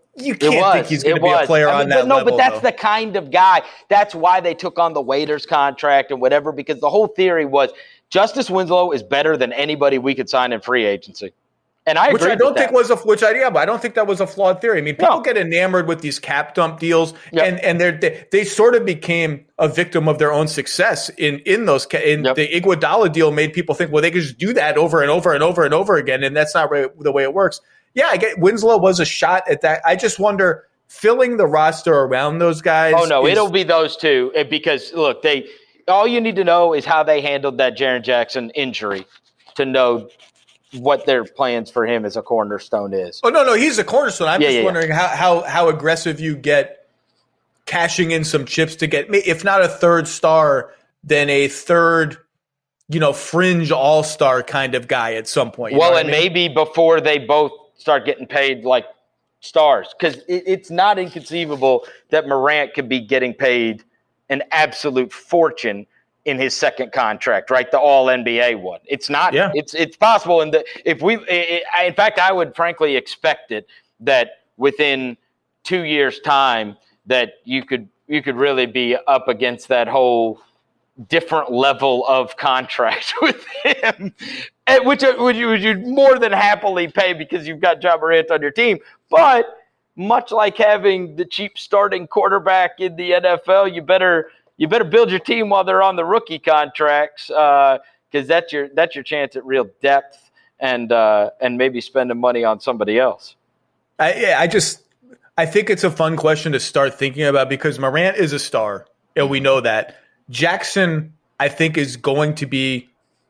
You can't think he's going to be a player on that level. But that's the kind of guy. That's why they took on the Waiters contract and whatever, because the whole theory was Justice Winslow is better than anybody we could sign in free agency. And I agree with that. But I don't think that was a flawed theory. I mean, people get enamored with these cap dump deals, and they sort of became a victim of their own success in those. The Iguodala deal made people think, well, they could just do that over and over and over and over again, and that's not the way it works. Yeah, I get Winslow was a shot at that. I just wonder, filling the roster around those guys. Oh no, it'll be those two, because look, all you need to know is how they handled that Jaren Jackson injury to know what their plans for him as a cornerstone is. Oh, no, he's a cornerstone. I'm just wondering how aggressive you get cashing in some chips to get, if not a third star, then a third, fringe all-star kind of guy at some point. Maybe before they both start getting paid like stars, because it's not inconceivable that Morant could be getting paid an absolute fortune in his second contract, right? The All-NBA one. It's not. Yeah. It's possible. And in fact, I would frankly expect it that within 2 years' time that you could really be up against that whole different level of contract with him, which you'd more than happily pay because you've got Ja Morant on your team. But much like having the cheap starting quarterback in the NFL, you better build your team while they're on the rookie contracts, because that's your chance at real depth and maybe spending money on somebody else. I think it's a fun question to start thinking about, because Morant is a star, and we know that. Jackson, I think, is going to be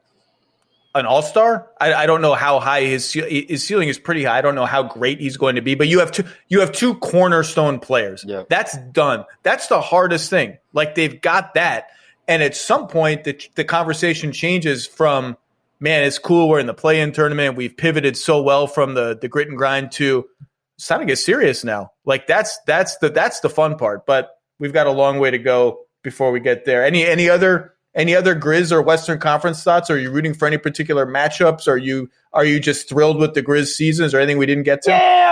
an all-star. I don't know how high his ceiling is. Pretty high. I don't know how great he's going to be, but you have two cornerstone players. Yeah. That's done. That's the hardest thing. Like, they've got that, and at some point the conversation changes from, man, it's cool, we're in the play-in tournament, we've pivoted so well from the grit and grind to it's time to get serious now. Like, that's the fun part, but we've got a long way to go before we get there. Any other Grizz or Western Conference thoughts? Are you rooting for any particular matchups? Are you just thrilled with the Grizz seasons, or anything we didn't get to? Yeah,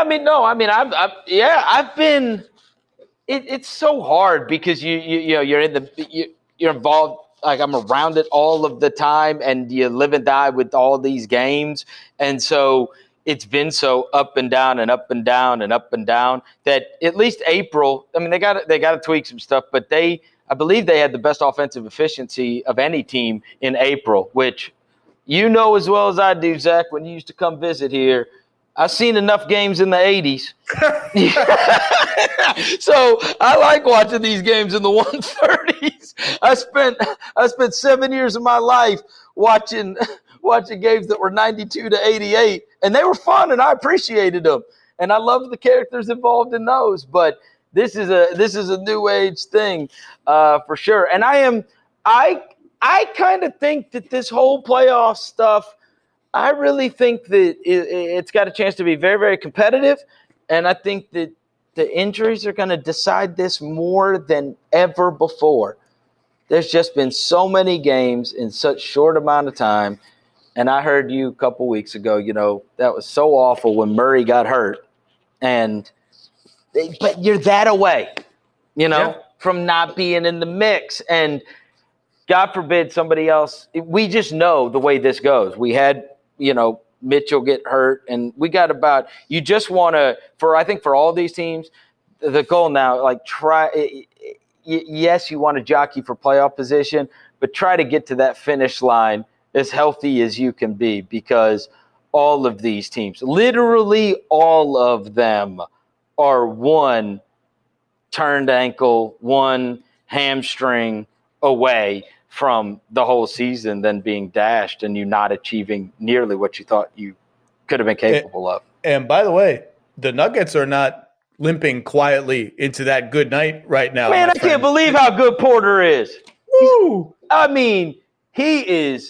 I've been. It's so hard because you're involved. Like, I'm around it all of the time, and you live and die with all these games, and so it's been so up and down and up and down and up and down that at least April. I mean, they got to tweak some stuff, but I believe they had the best offensive efficiency of any team in April, which as well as I do, Zach, when you used to come visit here, I've seen enough games in the 80s. So I like watching these games in the 130s. I spent 7 years of my life watching games that were 92 to 88, and they were fun, and I appreciated them. And I loved the characters involved in those, but this is a new age thing, for sure. And I kind of think that this whole playoff stuff, I really think that it's got a chance to be very, very competitive. And I think that the injuries are going to decide this more than ever before. There's just been so many games in such short amount of time. And I heard you a couple weeks ago, that was so awful when Murray got hurt. But you're that away, from not being in the mix. And God forbid somebody else. We just know the way this goes. We had, Mitchell get hurt, and we got you just want to, I think for all these teams, the goal now, like, yes, you want to jockey for playoff position, but try to get to that finish line as healthy as you can be, because all of these teams, literally all of them, are one turned ankle, one hamstring away from the whole season then being dashed and you not achieving nearly what you thought you could have been capable of. And by the way, the Nuggets are not limping quietly into that good night right now. Man, I can't believe how good Porter is. Woo! I mean, he is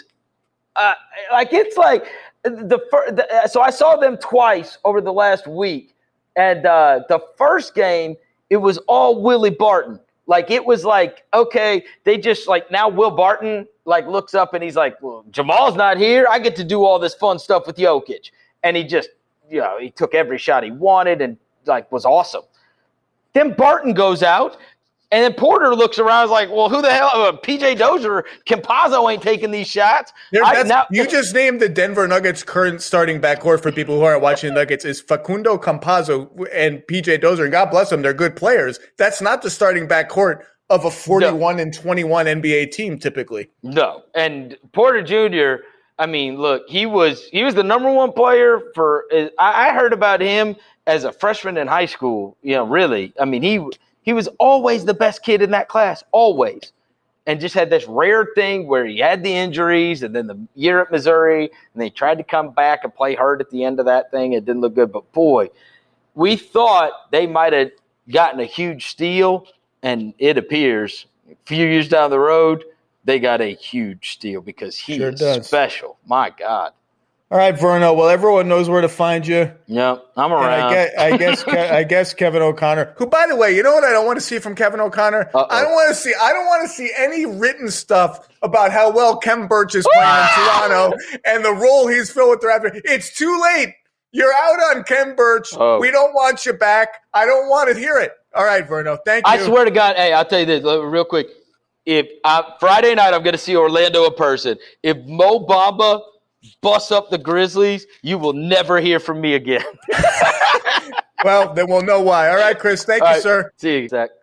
so I saw them twice over the last week. And the first game, it was all Willie Barton. Like, it was like, okay, they just, like, now Will Barton, like, looks up and he's like, well, Jamal's not here. I get to do all this fun stuff with Jokic. And he just, he took every shot he wanted and was awesome. Then Barton goes out, and then Porter looks around and is like, well, who the hell? PJ Dozier, Campazzo ain't taking these shots. You just named the Denver Nuggets' current starting backcourt for people who aren't watching Nuggets is Facundo Campazzo and PJ Dozier. And God bless them, they're good players. That's not the starting backcourt of a 41 and 21 NBA team typically. No. And Porter Jr., I mean, look, he was the number one player for – I heard about him as a freshman in high school, really. I mean, he was always the best kid in that class, always. And just had this rare thing where he had the injuries and then the year at Missouri, and they tried to come back and play hurt at the end of that thing. It didn't look good. But, boy, we thought they might have gotten a huge steal, and it appears a few years down the road they got a huge steal because he is special. My God. All right, Verno. Well, everyone knows where to find you. Yeah, I'm around. I guess Kevin O'Connor. Who, by the way, you know what I don't want to see from Kevin O'Connor? I don't want to see any written stuff about how well Kem Birch is playing in Toronto and the role he's filled with the Raptors. It's too late. You're out on Kem Birch. We don't want you back. I don't want to hear it. All right, Verno. Thank you. I swear to God. Hey, I'll tell you this real quick. Friday night, I'm going to see Orlando in person. If Mo Bamba busts up the Grizzlies, you will never hear from me again. Well, then we'll know why. All right, Chris. Thank you, sir. See you, Zach.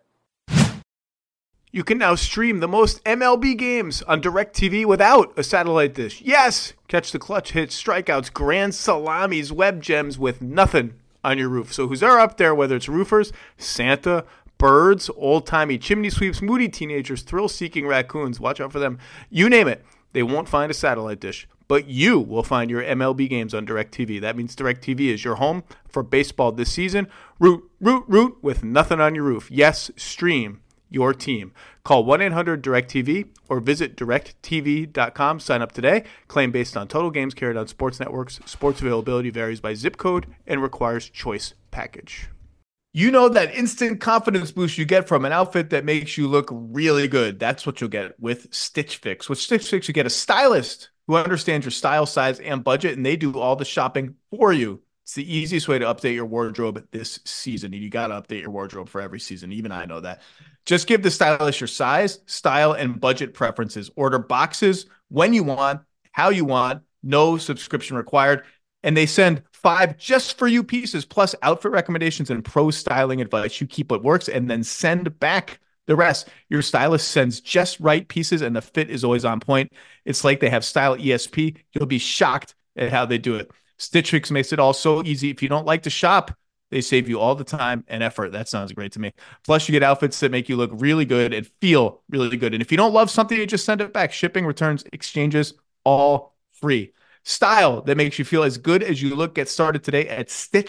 You can now stream the most MLB games on DirecTV without a satellite dish. Yes! Catch the clutch hits, strikeouts, grand salamis, web gems with nothing on your roof. So who's up there, whether it's roofers, Santa, birds, old-timey chimney sweeps, moody teenagers, thrill-seeking raccoons. Watch out for them. You name it. They won't find a satellite dish. But you will find your MLB games on DirecTV. That means DirecTV is your home for baseball this season. Root with nothing on your roof. Yes, stream your team. Call 1-800-DirecTV or visit directtv.com. Sign up today. Claim based on total games carried on sports networks. Sports availability varies by zip code and requires choice package. You know that instant confidence boost you get from an outfit that makes you look really good. That's what you'll get with Stitch Fix. With Stitch Fix, you get a stylist who understands your style, size, and budget, and they do all the shopping for you. It's the easiest way to update your wardrobe this season. You got to update your wardrobe for every season. Even I know that. Just give the stylist your size, style, and budget preferences. Order boxes when you want, how you want, no subscription required. And they send 5 just for you pieces, plus outfit recommendations and pro styling advice. You keep what works and then send back the rest. Your stylist sends just right pieces and the fit is always on point. It's like they have style ESP. You'll be shocked at how they do it. Stitch Fix makes it all so easy. If you don't like to shop, they save you all the time and effort. That sounds great to me. Plus, you get outfits that make you look really good and feel really good. And if you don't love something, you just send it back. Shipping, returns, exchanges, all free. Style that makes you feel as good as you look. Get started today at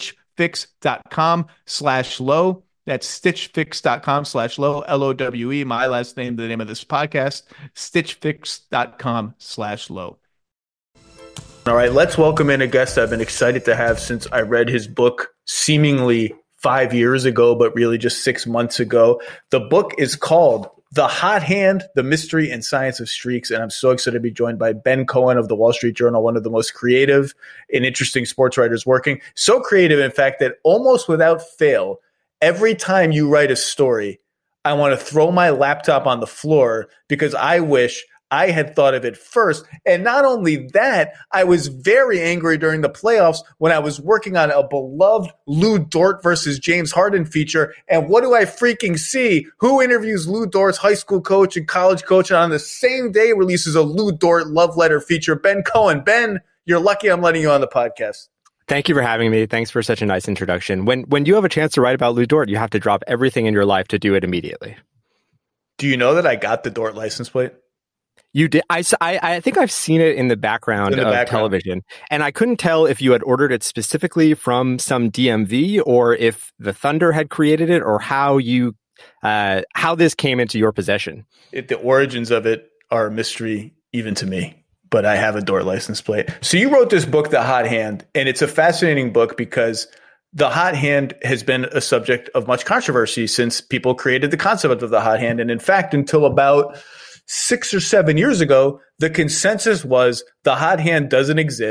stitchfix.com/low. That's stitchfix.com/low, LOWE. My last name, the name of this podcast, stitchfix.com/low. All right, let's welcome in a guest I've been excited to have since I read his book seemingly 5 years ago, but really just 6 months ago. The book is called The Hot Hand, The Mystery and Science of Streaks, and I'm so excited to be joined by Ben Cohen of the Wall Street Journal, one of the most creative and interesting sports writers working. So creative, in fact, that almost without fail, every time you write a story, I want to throw my laptop on the floor because I wish I had thought of it first. And not only that, I was very angry during the playoffs when I was working on a beloved Lou Dort versus James Harden feature. And what do I freaking see? Who interviews Lou Dort's high school coach and college coach and on the same day releases a Lou Dort love letter feature? Ben Cohen. Ben, you're lucky I'm letting you on the podcast. Thank you for having me. Thanks for such a nice introduction. When you have a chance to write about Lou Dort, you have to drop everything in your life to do it immediately. Do you know that I got the Dort license plate? You did. I think I've seen it in the background of television, and I couldn't tell if you had ordered it specifically from some DMV or if the Thunder had created it, or how this came into your possession. The origins of it are a mystery even to me, but I have a Dort license plate. So you wrote this book, The Hot Hand, and it's a fascinating book because the hot hand has been a subject of much controversy since people created the concept of the hot hand. And in fact, until about 6 or 7 years ago, the consensus was the hot hand doesn't exist.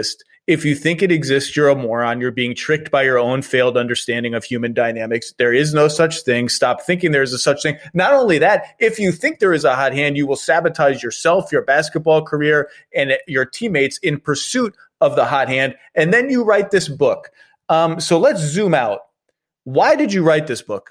If you think it exists, you're a moron. You're being tricked by your own failed understanding of human dynamics. There is no such thing. Stop thinking there's a such thing. Not only that, if you think there is a hot hand, you will sabotage yourself, your basketball career, and your teammates in pursuit of the hot hand. And then you write this book. So let's zoom out. Why did you write this book?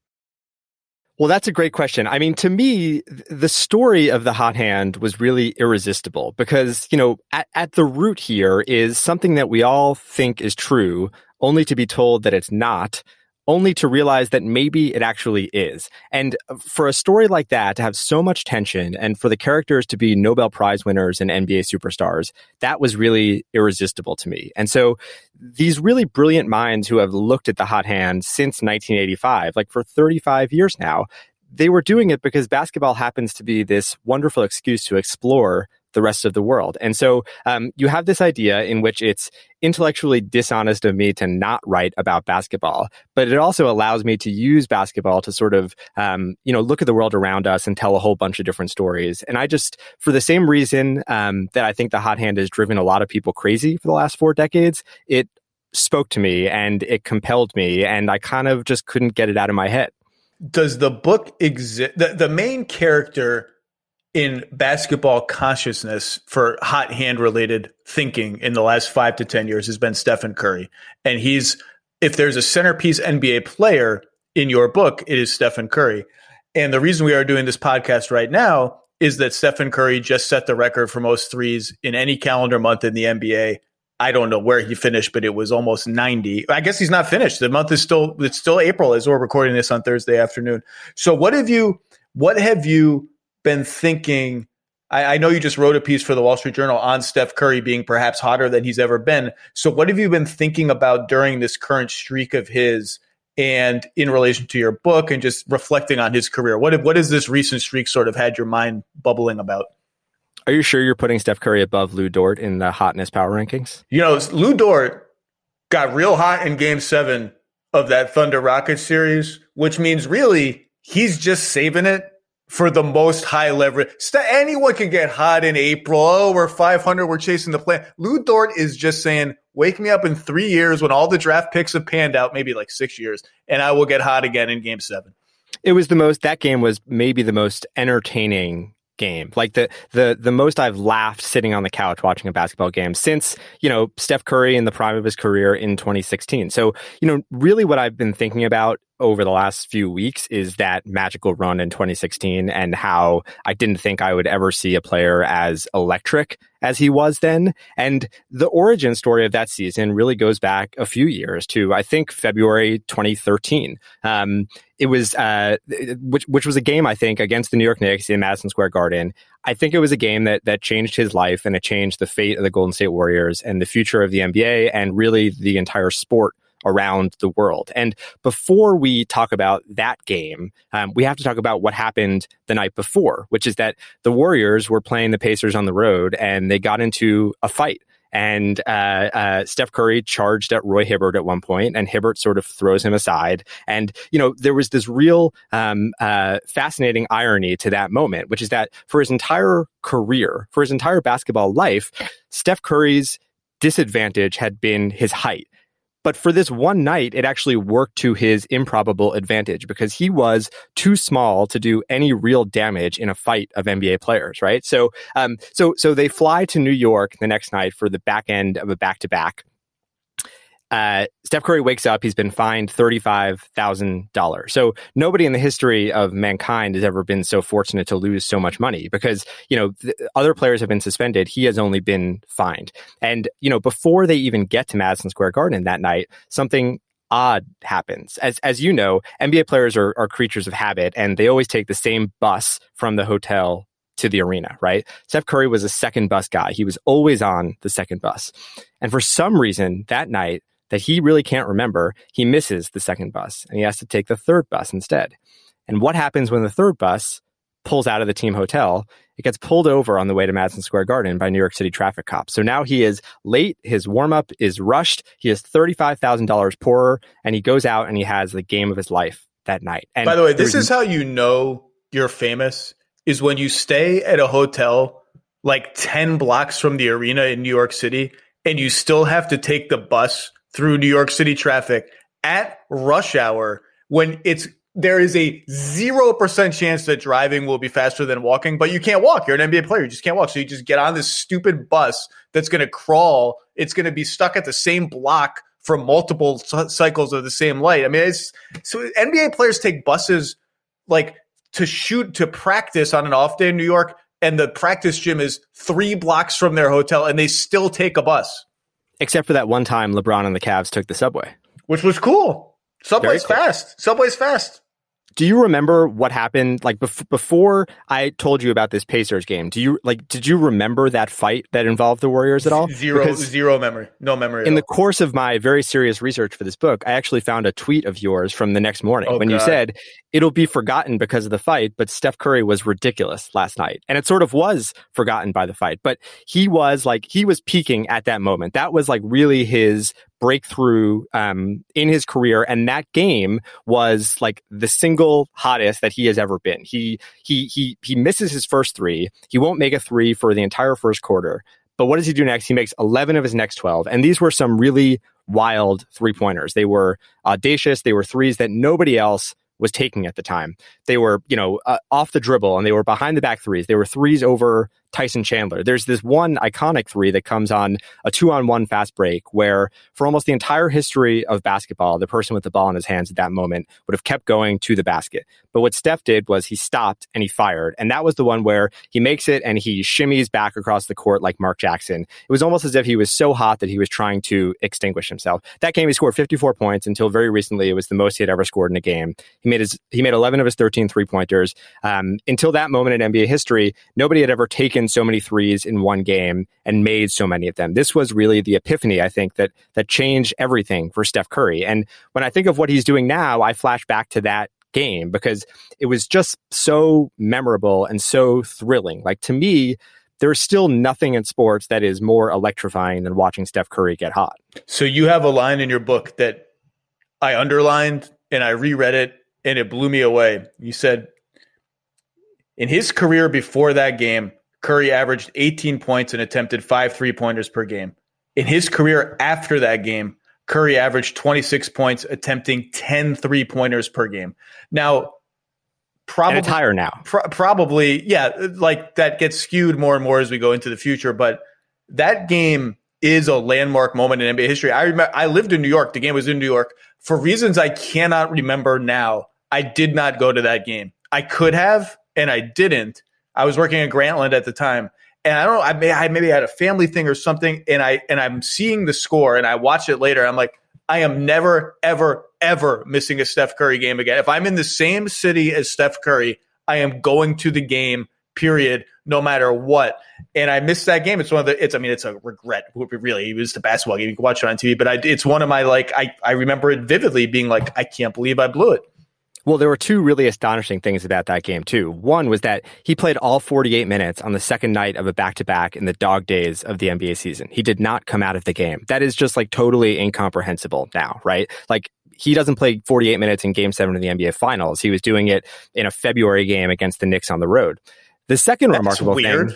Well, that's a great question. I mean, to me, the story of the hot hand was really irresistible because, at the root here is something that we all think is true, only to be told that it's not, only to realize that maybe it actually is. And for a story like that to have so much tension and for the characters to be Nobel Prize winners and NBA superstars, that was really irresistible to me. And so these really brilliant minds who have looked at the hot hand since 1985, like for 35 years now, they were doing it because basketball happens to be this wonderful excuse to explore the rest of the world. And so you have this idea in which it's intellectually dishonest of me to not write about basketball, but it also allows me to use basketball to sort of, look at the world around us and tell a whole bunch of different stories. And I just, for the same reason that I think the hot hand has driven a lot of people crazy for the last 4 decades, it spoke to me and it compelled me and I kind of just couldn't get it out of my head. Does the book exist? The main character in basketball consciousness for hot hand related thinking in the last 5 to 10 years has been Stephen Curry. And if there's a centerpiece NBA player in your book, it is Stephen Curry. And the reason we are doing this podcast right now is that Stephen Curry just set the record for most threes in any calendar month in the NBA. I don't know where he finished, but it was almost 90. I guess he's not finished. The month is it's still April as we're recording this on Thursday afternoon. So what have you been thinking? I know you just wrote a piece for the Wall Street Journal on Steph Curry being perhaps hotter than he's ever been. So what have you been thinking about during this current streak of his and in relation to your book and just reflecting on his career? What has this recent streak sort of had your mind bubbling about? Are you sure you're putting Steph Curry above Lou Dort in the hotness power rankings? Lou Dort got real hot in Game 7 of that Thunder Rockets series, which means really he's just saving it for the most high leverage. Anyone can get hot in April. Oh, we're 500. We're chasing the plan. Lou Dort is just saying, wake me up in 3 years when all the draft picks have panned out, maybe like 6 years, and I will get hot again in Game 7. That game was maybe the most entertaining game. Like the most I've laughed sitting on the couch watching a basketball game since, Steph Curry in the prime of his career in 2016. So, really what I've been thinking about over the last few weeks is that magical run in 2016 and how I didn't think I would ever see a player as electric as he was then. And the origin story of that season really goes back a few years to, I think, February 2013. It was, which was a game, I think, against the New York Knicks in Madison Square Garden. I think it was a game that changed his life and it changed the fate of the Golden State Warriors and the future of the NBA and really the entire sport around the world. And before we talk about that game, we have to talk about what happened the night before, which is that the Warriors were playing the Pacers on the road and they got into a fight. And Steph Curry charged at Roy Hibbert at one point, and Hibbert sort of throws him aside. And, there was this real fascinating irony to that moment, which is that for his entire career, for his entire basketball life, Steph Curry's disadvantage had been his height. But for this one night, it actually worked to his improbable advantage because he was too small to do any real damage in a fight of NBA players, right? So they fly to New York the next night for the back end of a back-to-back. Steph Curry wakes up. He's been fined $35,000. So nobody in the history of mankind has ever been so fortunate to lose so much money because, other players have been suspended. He has only been fined. And, before they even get to Madison Square Garden that night, something odd happens. As you know, NBA players are creatures of habit, and they always take the same bus from the hotel to the arena, right? Steph Curry was a second bus guy. He was always on the second bus. And for some reason that night, that he really can't remember, he misses the second bus and he has to take the third bus instead. And what happens when the third bus pulls out of the team hotel? It gets pulled over on the way to Madison Square Garden by New York City traffic cops. So now he is late, his warm-up is rushed, he is $35,000 poorer, and he goes out and he has the game of his life that night. And by the way, this is how you know you're famous, is when you stay at a hotel like 10 blocks from the arena in New York City and you still have to take the bus through New York City traffic at rush hour when there is a 0% chance that driving will be faster than walking, but you can't walk. You're an NBA player. You just can't walk. So you just get on this stupid bus that's going to crawl. It's going to be stuck at the same block for multiple cycles of the same light. I mean, so NBA players take buses like to practice on an off day in New York, and the practice gym is 3 blocks from their hotel, and they still take a bus. Except for that one time LeBron and the Cavs took the subway. Which was cool. Subway's fast. Subway's fast. Do you remember what happened like before I told you about this Pacers game? Did you remember that fight that involved the Warriors at all? Zero memory. No memory. In the course of my very serious research for this book, I actually found a tweet of yours from the next morning when you said it'll be forgotten because of the fight, but Steph Curry was ridiculous last night. And it sort of was forgotten by the fight, but he was peaking at that moment. That was like really his breakthrough in his career, and that game was like the single hottest that he has ever been. He misses his first 3. He won't make a 3 for the entire first quarter. But what does he do next? He makes 11 of his next 12, and these were some really wild 3-pointers. They were audacious. They were threes that nobody else was taking at the time. They were, off the dribble, and they were behind the back threes. They were threes over Tyson Chandler. There's this one iconic 3 that comes on a 2-on-1 fast break where for almost the entire history of basketball, the person with the ball in his hands at that moment would have kept going to the basket. But what Steph did was he stopped and he fired. And that was the one where he makes it and he shimmies back across the court like Mark Jackson. It was almost as if he was so hot that he was trying to extinguish himself. That game, he scored 54 points until very recently. It was the most he had ever scored in a game. He made 11 of his 13 3-pointers. Until that moment in NBA history, nobody had ever taken so many threes in one game and made so many of them. This was really the epiphany, I think, that changed everything for Steph Curry. And when I think of what he's doing now, I flash back to that game because it was just so memorable and so thrilling. Like, to me, there's still nothing in sports that is more electrifying than watching Steph Curry get hot. So you have a line in your book that I underlined and I reread it and it blew me away. You said, in his career before that game, Curry averaged 18 points and attempted 5 3-pointers per game. In his career after that game, Curry averaged 26 points, attempting 10 3-pointers per game. Now, probably and it's higher now. Probably, yeah, like that gets skewed more and more as we go into the future. But that game is a landmark moment in NBA history. I remember I lived in New York. The game was in New York. For reasons I cannot remember now, I did not go to that game. I could have, and I didn't. I was working at Grantland at the time, and I don't know, I maybe had a family thing or something, and I'm seeing the score, and I watch it later. I'm like, I am never, ever, ever missing a Steph Curry game again. If I'm in the same city as Steph Curry, I am going to the game, period, no matter what. And I missed that game. It's a regret. Really, it was the basketball game. You can watch it on TV, but it's one of my, I remember it vividly being like, I can't believe I blew it. Well, there were 2 really astonishing things about that game, too. One was that he played all 48 minutes on the second night of a back-to-back in the dog days of the NBA season. He did not come out of the game. That is just totally incomprehensible now, right? He doesn't play 48 minutes in Game 7 of the NBA Finals. He was doing it in a February game against the Knicks on the road. The second remarkable thing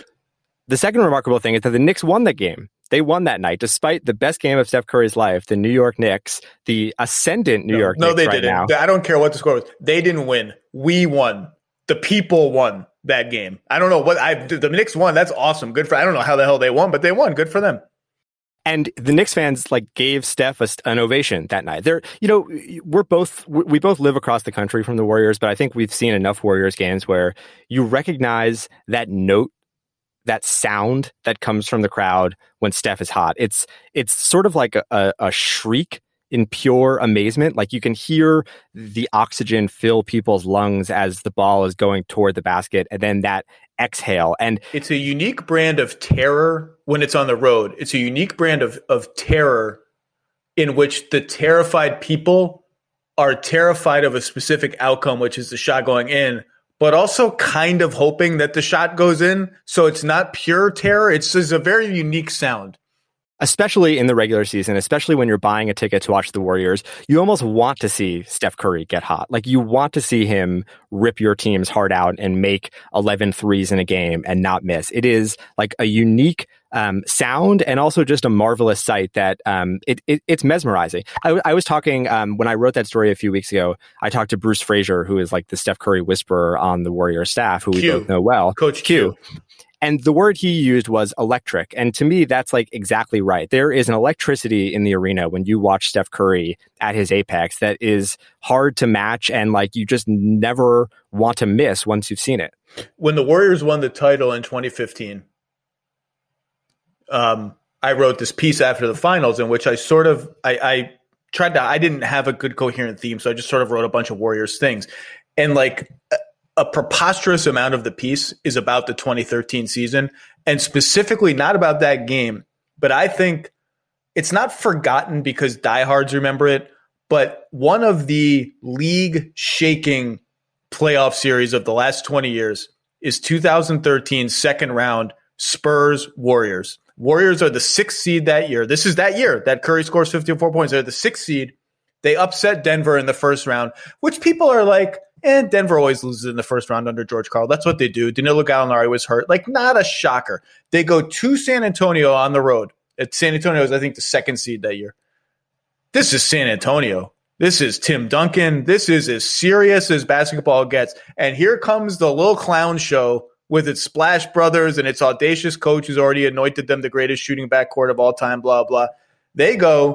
is that the Knicks won that game. They won that night, despite the best game of Steph Curry's life, the New York Knicks, the ascendant New York Knicks. No, they didn't. Now. I don't care what the score was. They didn't win. We won. The people won that game. I don't know the Knicks won. That's awesome. Good for. I don't know how the hell they won, but they won. Good for them. And the Knicks fans gave Steph an ovation that night. We both live across the country from the Warriors, but I think we've seen enough Warriors games where you recognize that note, that sound that comes from the crowd when Steph is hot. It's sort of like a shriek in pure amazement. You can hear the oxygen fill people's lungs as the ball is going toward the basket, and then that exhale. And it's a unique brand of terror when it's on the road. It's a unique brand of terror in which the terrified people are terrified of a specific outcome, which is the shot going in, but also kind of hoping that the shot goes in. So it's not pure terror. It's a very unique sound. Especially in the regular season, especially when you're buying a ticket to watch the Warriors, you almost want to see Steph Curry get hot. You want to see him rip your team's heart out and make 11 threes in a game and not miss. It is a unique sound and also just a marvelous sight that it's mesmerizing. I was talking when I wrote that story a few weeks ago. I talked to Bruce Frazier, who is like the Steph Curry whisperer on the Warriors staff, who we both know well, Coach Q. And the word he used was electric. And to me, that's like exactly right. There is an electricity in the arena when you watch Steph Curry at his apex that is hard to match and like you just never want to miss once you've seen it. When the Warriors won the title in 2015, I wrote this piece after the finals in which I didn't have a good coherent theme. So I just sort of wrote a bunch of Warriors things. And like a preposterous amount of the piece is about the 2013 season, and specifically not about that game. But I think it's not forgotten because diehards remember it, but one of the league-shaking playoff series of the last 20 years is 2013 second round Spurs-Warriors. Warriors are the 6th seed that year. This is that year that Curry scores 54 points. They're the 6th seed. They upset Denver in the first round, which people are like, Denver always loses in the first round under George Karl. That's what they do. Danilo Gallinari was hurt. Like, not a shocker. They go to San Antonio on the road. San Antonio is, I think, the 2nd seed that year. This is San Antonio. This is Tim Duncan. This is as serious as basketball gets. And here comes the little clown show with its Splash Brothers and its audacious coach who's already anointed them the greatest shooting backcourt of all time, blah, blah. They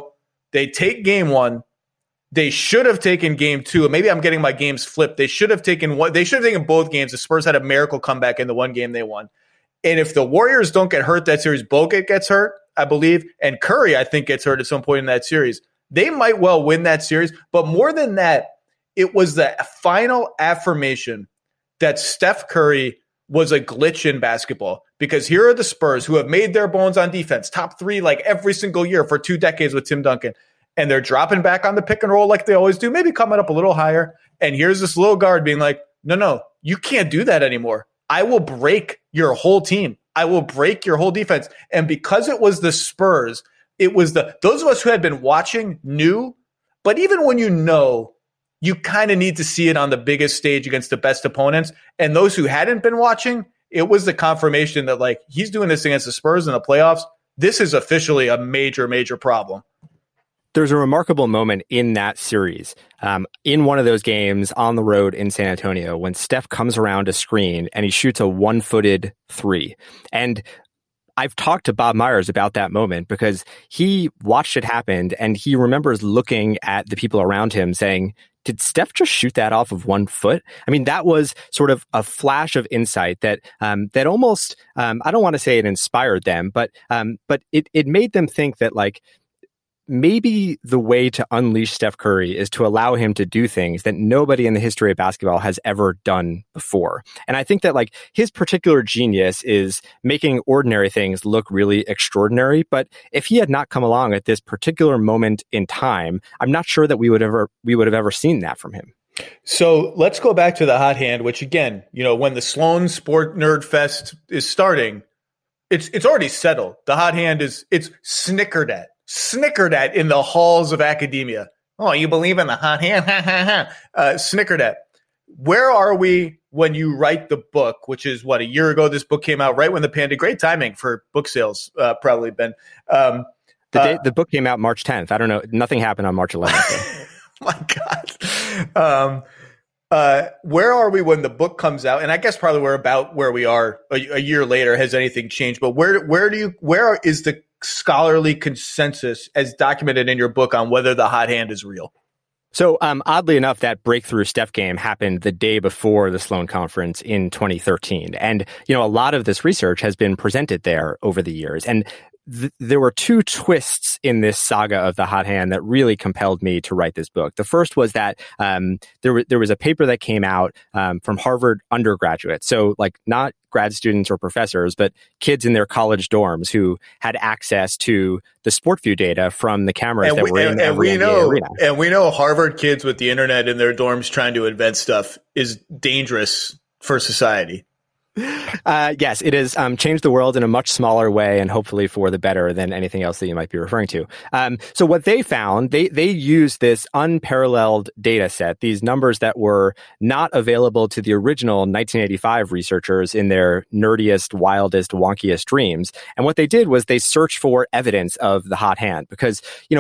take game 1. They should have taken game 2. Maybe I'm getting my games flipped. They should have taken one. They should have taken both games. The Spurs had a miracle comeback in the one game they won. And if the Warriors don't get hurt that series, Bogut gets hurt, I believe, and Curry, I think, gets hurt at some point in that series. They might well win that series. But more than that, it was the final affirmation that Steph Curry was a glitch in basketball. Because here are the Spurs who have made their bones on defense, top 3 like every single year for 2 decades with Tim Duncan. And they're dropping back on the pick and roll like they always do, maybe coming up a little higher. And here's this little guard being like, no, you can't do that anymore. I will break your whole team. I will break your whole defense. And because it was the Spurs, it was those of us who had been watching knew, but even when you know, you kind of need to see it on the biggest stage against the best opponents. And those who hadn't been watching, it was the confirmation that like he's doing this against the Spurs in the playoffs. This is officially a major, major problem. There's a remarkable moment in that series, in one of those games on the road in San Antonio, when Steph comes around a screen and he shoots a one-footed 3. And I've talked to Bob Myers about that moment because he watched it happen and he remembers looking at the people around him saying, did Steph just shoot that off of 1 foot? I mean, that was sort of a flash of insight that that almost, I don't want to say it inspired them, but it made them think that like, maybe the way to unleash Steph Curry is to allow him to do things that nobody in the history of basketball has ever done before. And I think that like his particular genius is making ordinary things look really extraordinary. But if he had not come along at this particular moment in time, I'm not sure that we would have ever seen that from him. So let's go back to the hot hand, which again, when the Sloan Sport Nerd Fest is starting, it's already settled. The hot hand it's snickered at in the halls of academia. Oh, you believe in the hot hand? Snickered at. Where are we when you write the book, which is a year ago this book came out, right when the pandemic, great timing for book sales, probably been. The book came out March 10th. I don't know. Nothing happened on March 11th. My God. Where are we when the book comes out? And I guess probably we're about where we are a year later. Has anything changed? But where is the scholarly consensus as documented in your book on whether the hot hand is real? So oddly enough, that breakthrough Steph game happened the day before the Sloan Conference in 2013. And, a lot of this research has been presented there over the years. And there were 2 twists in this saga of the hot hand that really compelled me to write this book. The first was that there was a paper that came out from Harvard undergraduates. So like not grad students or professors, but kids in their college dorms who had access to the SportView data from the cameras that were in every NBA arena. And we know Harvard kids with the internet in their dorms trying to invent stuff is dangerous for society. Yes, it has changed the world in a much smaller way and hopefully for the better than anything else that you might be referring to. So what they found, they used this unparalleled data set, these numbers that were not available to the original 1985 researchers in their nerdiest, wildest, wonkiest dreams. And what they did was they searched for evidence of the hot hand because,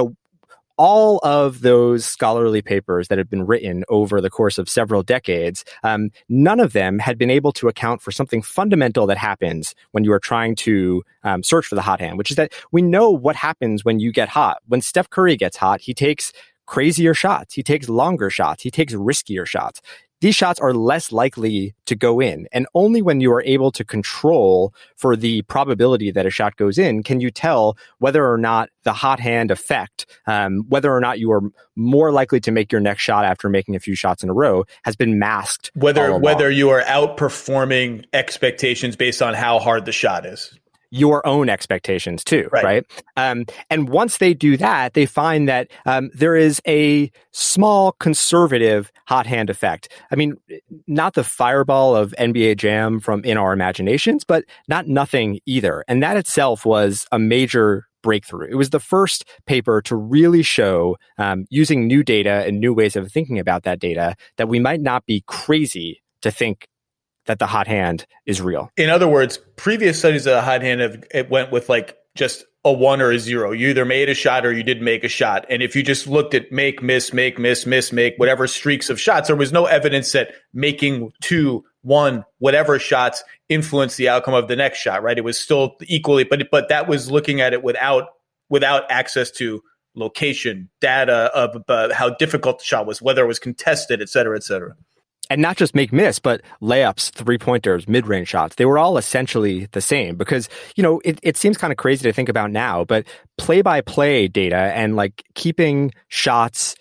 all of those scholarly papers that have been written over the course of several decades, none of them had been able to account for something fundamental that happens when you are trying to search for the hot hand, which is that we know what happens when you get hot. When Steph Curry gets hot, he takes crazier shots. He takes longer shots. He takes riskier shots. These shots are less likely to go in. And only when you are able to control for the probability that a shot goes in can you tell whether or not the hot hand effect, whether or not you are more likely to make your next shot after making a few shots in a row, has been masked. Whether you are outperforming expectations based on how hard the shot is. Your own expectations too, right? And once they do that, they find that there is a small conservative hot hand effect. I mean, not the fireball of NBA Jam from in our imaginations, but not nothing either. And that itself was a major breakthrough. It was the first paper to really show, using new data and new ways of thinking about that data, that we might not be crazy to think that the hot hand is real. In other words, previous studies of the hot hand it went with like just a 1 or a 0. You either made a shot or you didn't make a shot. And if you just looked at make, miss, whatever streaks of shots, there was no evidence that making 2, 1, whatever shots influenced the outcome of the next shot, right? It was still equally, but that was looking at it without access to location, data of how difficult the shot was, whether it was contested, et cetera, et cetera. And not just make miss, but layups, 3-pointers, mid-range shots. They were all essentially the same because, it seems kind of crazy to think about now, but play-by-play data and like keeping shots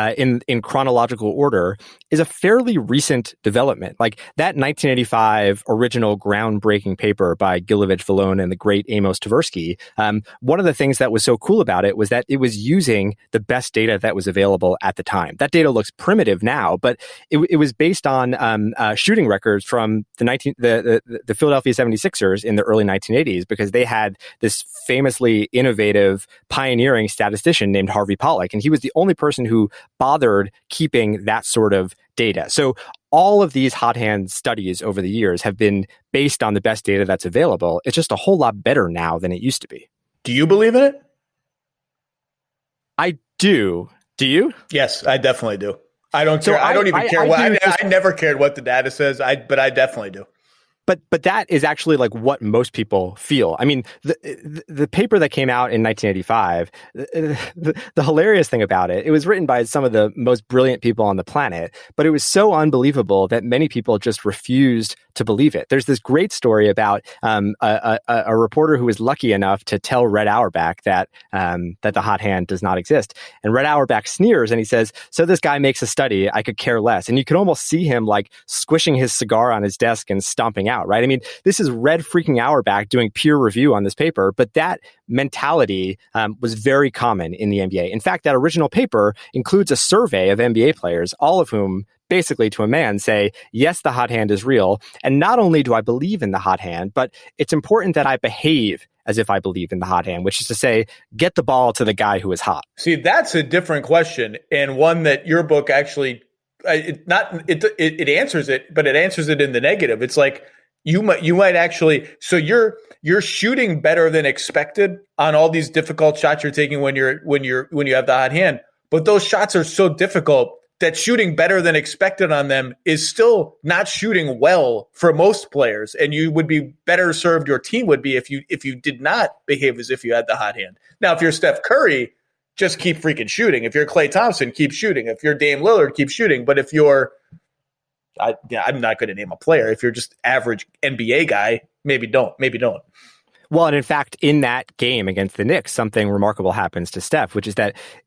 in chronological order is a fairly recent development. Like that 1985 original groundbreaking paper by Gilovich Valone and the great Amos Tversky, one of the things that was so cool about it was that it was using the best data that was available at the time. That data looks primitive now, but it was based on shooting records from the Philadelphia 76ers in the early 1980s because they had this famously innovative, pioneering statistician named Harvey Pollack, and he was the only person who bothered keeping that sort of data. So all of these hot hand studies over the years have been based on the best data that's available. It's just a whole lot better now than it used to be. Do you believe in it? I do. Do you? Yes, I definitely do. I don't care. I don't even care. I never cared what the data says, but I definitely do. But that is actually like what most people feel. I mean, the paper that came out in 1985, the hilarious thing about it, it was written by some of the most brilliant people on the planet, but it was so unbelievable that many people just refused to believe it. There's this great story about a reporter who was lucky enough to tell Red Auerbach that the hot hand does not exist. And Red Auerbach sneers and he says, "So this guy makes a study, I could care less." And you can almost see him like squishing his cigar on his desk and stomping out, right? I mean, this is Red freaking Auerbach doing peer review on this paper, but that mentality was very common in the NBA. In fact, that original paper includes a survey of NBA players, all of whom basically to a man say, yes, the hot hand is real. And not only do I believe in the hot hand, but it's important that I behave as if I believe in the hot hand, which is to say, get the ball to the guy who is hot. See, that's a different question, and one that your book actually it answers it, but it answers it in the negative. It's like you might actually, so you're shooting better than expected on all these difficult shots you're taking when you have the hot hand, but those shots are so difficult that shooting better than expected on them is still not shooting well for most players. And you would be better served, your team would be, if you did not behave as if you had the hot hand. Now, if you're Steph Curry, just keep freaking shooting. If you're Klay Thompson, keep shooting. If you're Dame Lillard, keep shooting. But if you're, I'm not going to name a player. If you're just average NBA guy, maybe don't. Well, and in fact, in that game against the Knicks, something remarkable happens to Steph, which is that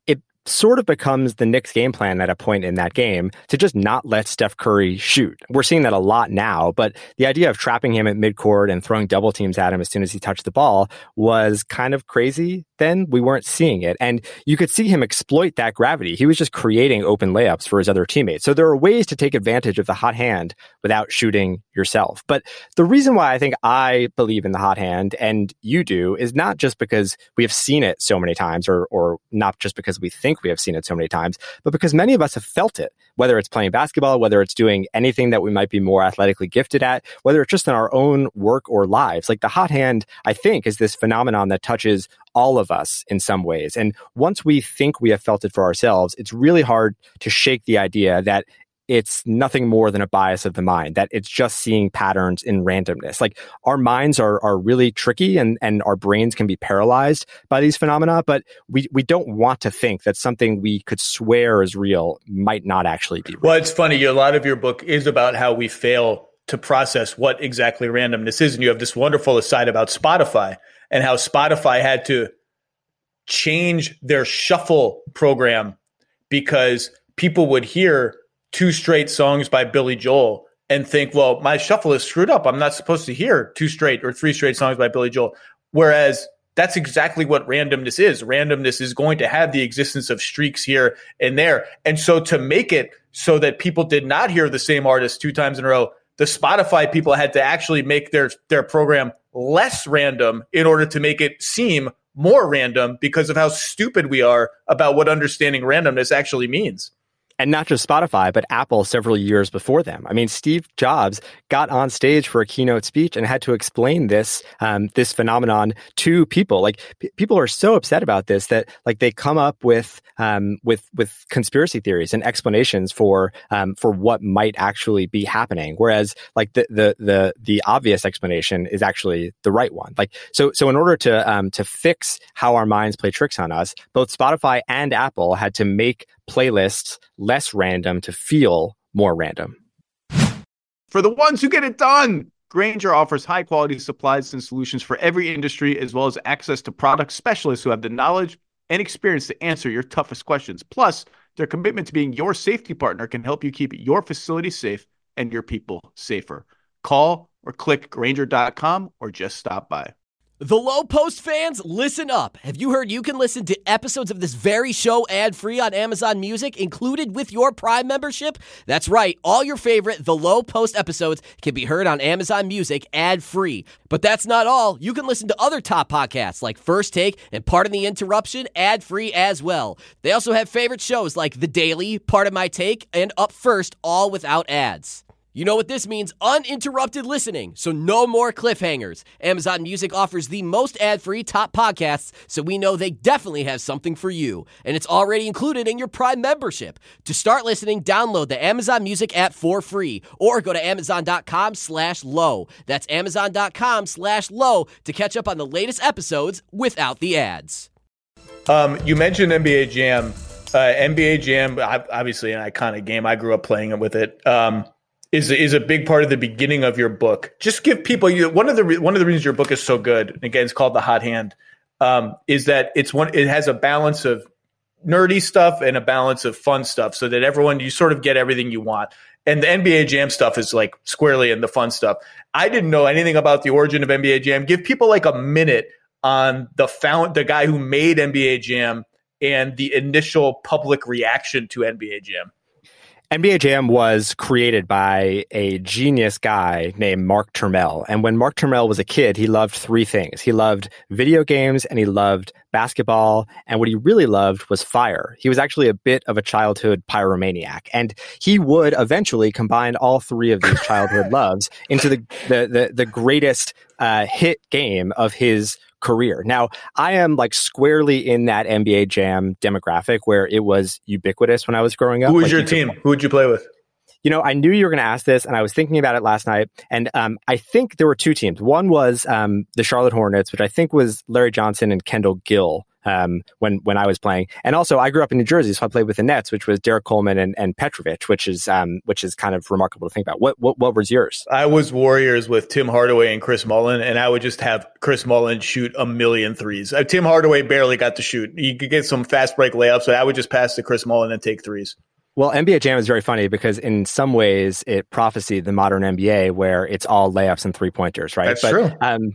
sort of becomes the Knicks game plan at a point in that game to just not let Steph Curry shoot. We're seeing that a lot now, but the idea of trapping him at midcourt and throwing double teams at him as soon as he touched the ball was kind of crazy. Then we weren't seeing it. And you could see him exploit that gravity. He was just creating open layups for his other teammates. So there are ways to take advantage of the hot hand without shooting yourself. But the reason why I think I believe in the hot hand and you do is not just because we have seen it so many times or not just because we think we have seen it so many times, but because many of us have felt it, whether it's playing basketball, whether it's doing anything that we might be more athletically gifted at, whether it's just in our own work or lives. Like the hot hand, I think, is this phenomenon that touches all of us in some ways. And once we think we have felt it for ourselves, it's really hard to shake the idea that it's nothing more than a bias of the mind, that it's just seeing patterns in randomness. Like our minds are really tricky and our brains can be paralyzed by these phenomena, but we don't want to think that something we could swear is real might not actually be real. Well, it's funny. A lot of your book is about how we fail to process what exactly randomness is. And you have this wonderful aside about Spotify and how Spotify had to change their shuffle program because people would hear 2 straight songs by Billy Joel and think, well, my shuffle is screwed up. I'm not supposed to hear 2 straight or 3 straight songs by Billy Joel. Whereas that's exactly what randomness is. Randomness is going to have the existence of streaks here and there. And so to make it so that people did not hear the same artist 2 times in a row, the Spotify people had to actually make their program less random in order to make it seem more random because of how stupid we are about what understanding randomness actually means. And not just Spotify, but Apple several years before them. I mean, Steve Jobs got on stage for a keynote speech and had to explain this this phenomenon to people. Like people are so upset about this that like they come up with conspiracy theories and explanations for what might actually be happening. Whereas like the obvious explanation is actually the right one. Like so in order to fix how our minds play tricks on us, both Spotify and Apple had to make playlists less random to feel more random. For the ones who get it done, Grainger offers high-quality supplies and solutions for every industry, as well as access to product specialists who have the knowledge and experience to answer your toughest questions. Plus, their commitment to being your safety partner can help you keep your facility safe and your people safer. Call or click Grainger.com or just stop by. The Low Post fans, listen up. Have you heard you can listen to episodes of this very show ad-free on Amazon Music, included with your Prime membership? That's right. All your favorite The Low Post episodes can be heard on Amazon Music ad-free. But that's not all. You can listen to other top podcasts like First Take and Pardon the Interruption ad-free as well. They also have favorite shows like The Daily, Part of My Take, and Up First, all without ads. You know what this means? Uninterrupted listening, so no more cliffhangers. Amazon Music offers the most ad-free top podcasts, so we know they definitely have something for you. And it's already included in your Prime membership. To start listening, download the Amazon Music app for free, or go to amazon.com/low. That's amazon.com/low to catch up on the latest episodes without the ads. You mentioned NBA Jam. NBA Jam, obviously an iconic game. I grew up playing with it. Is a big part of the beginning of your book. Just give people one of the reasons your book is so good. Again, it's called The Hot Hand. Is that it has a balance of nerdy stuff and a balance of fun stuff, so that you sort of get everything you want. And the NBA Jam stuff is like squarely in the fun stuff. I didn't know anything about the origin of NBA Jam. Give people like a minute on the guy who made NBA Jam and the initial public reaction to NBA Jam. NBA Jam was created by a genius guy named Mark Turmell. And when Mark Turmell was a kid, he loved 3 things. He loved video games and he loved basketball. And what he really loved was fire. He was actually a bit of a childhood pyromaniac. And he would eventually combine all 3 of these childhood loves into the greatest hit game of his career. Now, I am like squarely in that NBA Jam demographic where it was ubiquitous when I was growing up. Who was your team? Who would you play with? You know, I knew you were going to ask this, and I was thinking about it last night. And I think there were 2 teams. One was the Charlotte Hornets, which I think was Larry Johnson and Kendall Gill when I was playing. And also, I grew up in New Jersey, so I played with the Nets, which was Derek Coleman and Petrovic, which is kind of remarkable to think about. What was yours? I was Warriors with Tim Hardaway and Chris Mullin, and I would just have Chris Mullin shoot a million threes. Tim Hardaway barely got to shoot. He could get some fast break layups, but I would just pass to Chris Mullin and take threes. Well, NBA Jam is very funny because in some ways it prophesied the modern NBA where it's all layups and 3-pointers, right? That's true.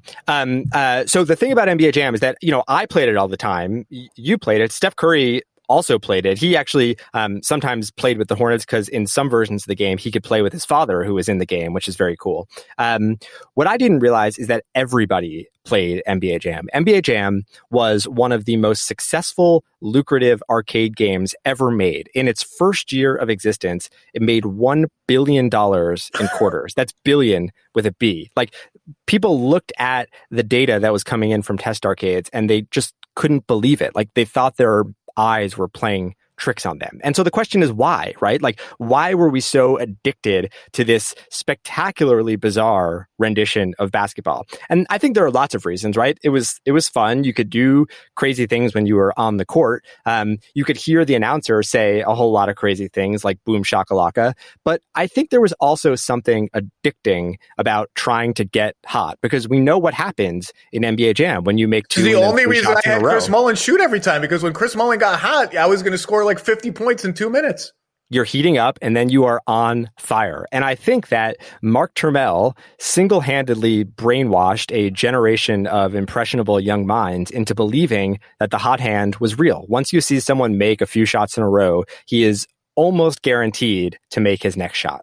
So the thing about NBA Jam is that, I played it all the time. You played it. Steph Curry also played it. He actually sometimes played with the Hornets because in some versions of the game, he could play with his father who was in the game, which is very cool. What I didn't realize is that everybody played NBA Jam. NBA Jam was one of the most successful, lucrative arcade games ever made. In its first year of existence, it made $1 billion in quarters. That's billion with a B. Like, people looked at the data that was coming in from test arcades and they just couldn't believe it. Like, they thought their eyes were playing tricks on them. And so the question is why, right? Like, why were we so addicted to this spectacularly bizarre rendition of basketball? And I think there are lots of reasons, right? It was fun. You could do crazy things when you were on the court. You could hear the announcer say a whole lot of crazy things like boom shakalaka. But I think there was also something addicting about trying to get hot, because we know what happens in NBA Jam when you make two. The only reason I had Chris Mullin shoot every time, because when Chris Mullin got hot, I was going to score like 50 points in 2 minutes. You're heating up and then you are on fire. And I think that Mark Turmel single-handedly brainwashed a generation of impressionable young minds into believing that the hot hand was real. Once you see someone make a few shots in a row, he is almost guaranteed to make his next shot.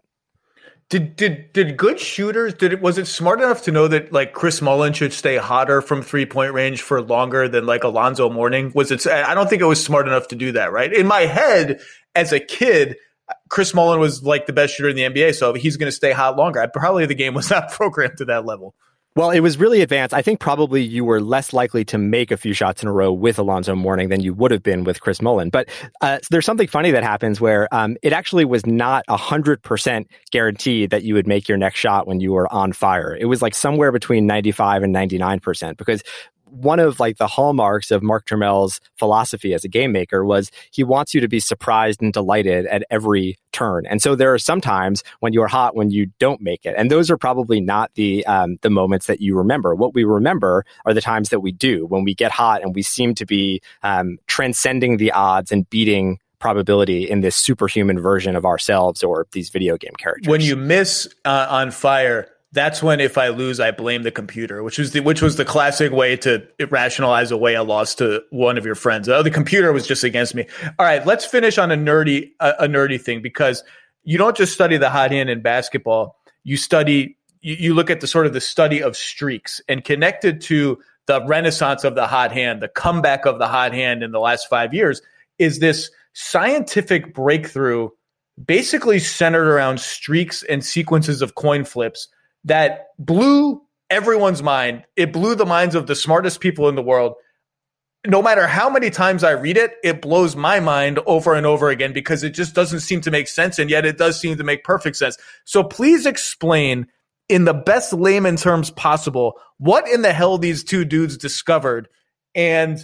Did good shooters, was it smart enough to know that like Chris Mullin should stay hotter from 3-point range for longer than like Alonzo Mourning? I don't think it was smart enough to do that, right? In my head, as a kid, Chris Mullin was like the best shooter in the NBA, so he's going to stay hot longer. Probably the game was not programmed to that level. Well, it was really advanced. I think probably you were less likely to make a few shots in a row with Alonzo Mourning than you would have been with Chris Mullin. But there's something funny that happens where it actually was not 100% guaranteed that you would make your next shot when you were on fire. It was like somewhere between 95 and 99%, because one of like the hallmarks of Mark Turmel's philosophy as a game maker was he wants you to be surprised and delighted at every turn. And so there are some times when you're hot when you don't make it. And those are probably not the moments that you remember. What we remember are the times that we do, when we get hot and we seem to be transcending the odds and beating probability in this superhuman version of ourselves or these video game characters. When you miss on fire, that's when, if I lose, I blame the computer, which was the classic way to rationalize away a loss to one of your friends. Oh, the computer was just against me. All right, let's finish on a nerdy thing, because you don't just study the hot hand in basketball. You look at the sort of the study of streaks, and connected to the renaissance of the hot hand, the comeback of the hot hand in the last 5 years, is this scientific breakthrough basically centered around streaks and sequences of coin flips that blew everyone's mind. It blew the minds of the smartest people in the world. No matter how many times I read it, it blows my mind over and over again, because it just doesn't seem to make sense, and yet it does seem to make perfect sense. So please explain, in the best layman terms possible, what in the hell these two dudes discovered and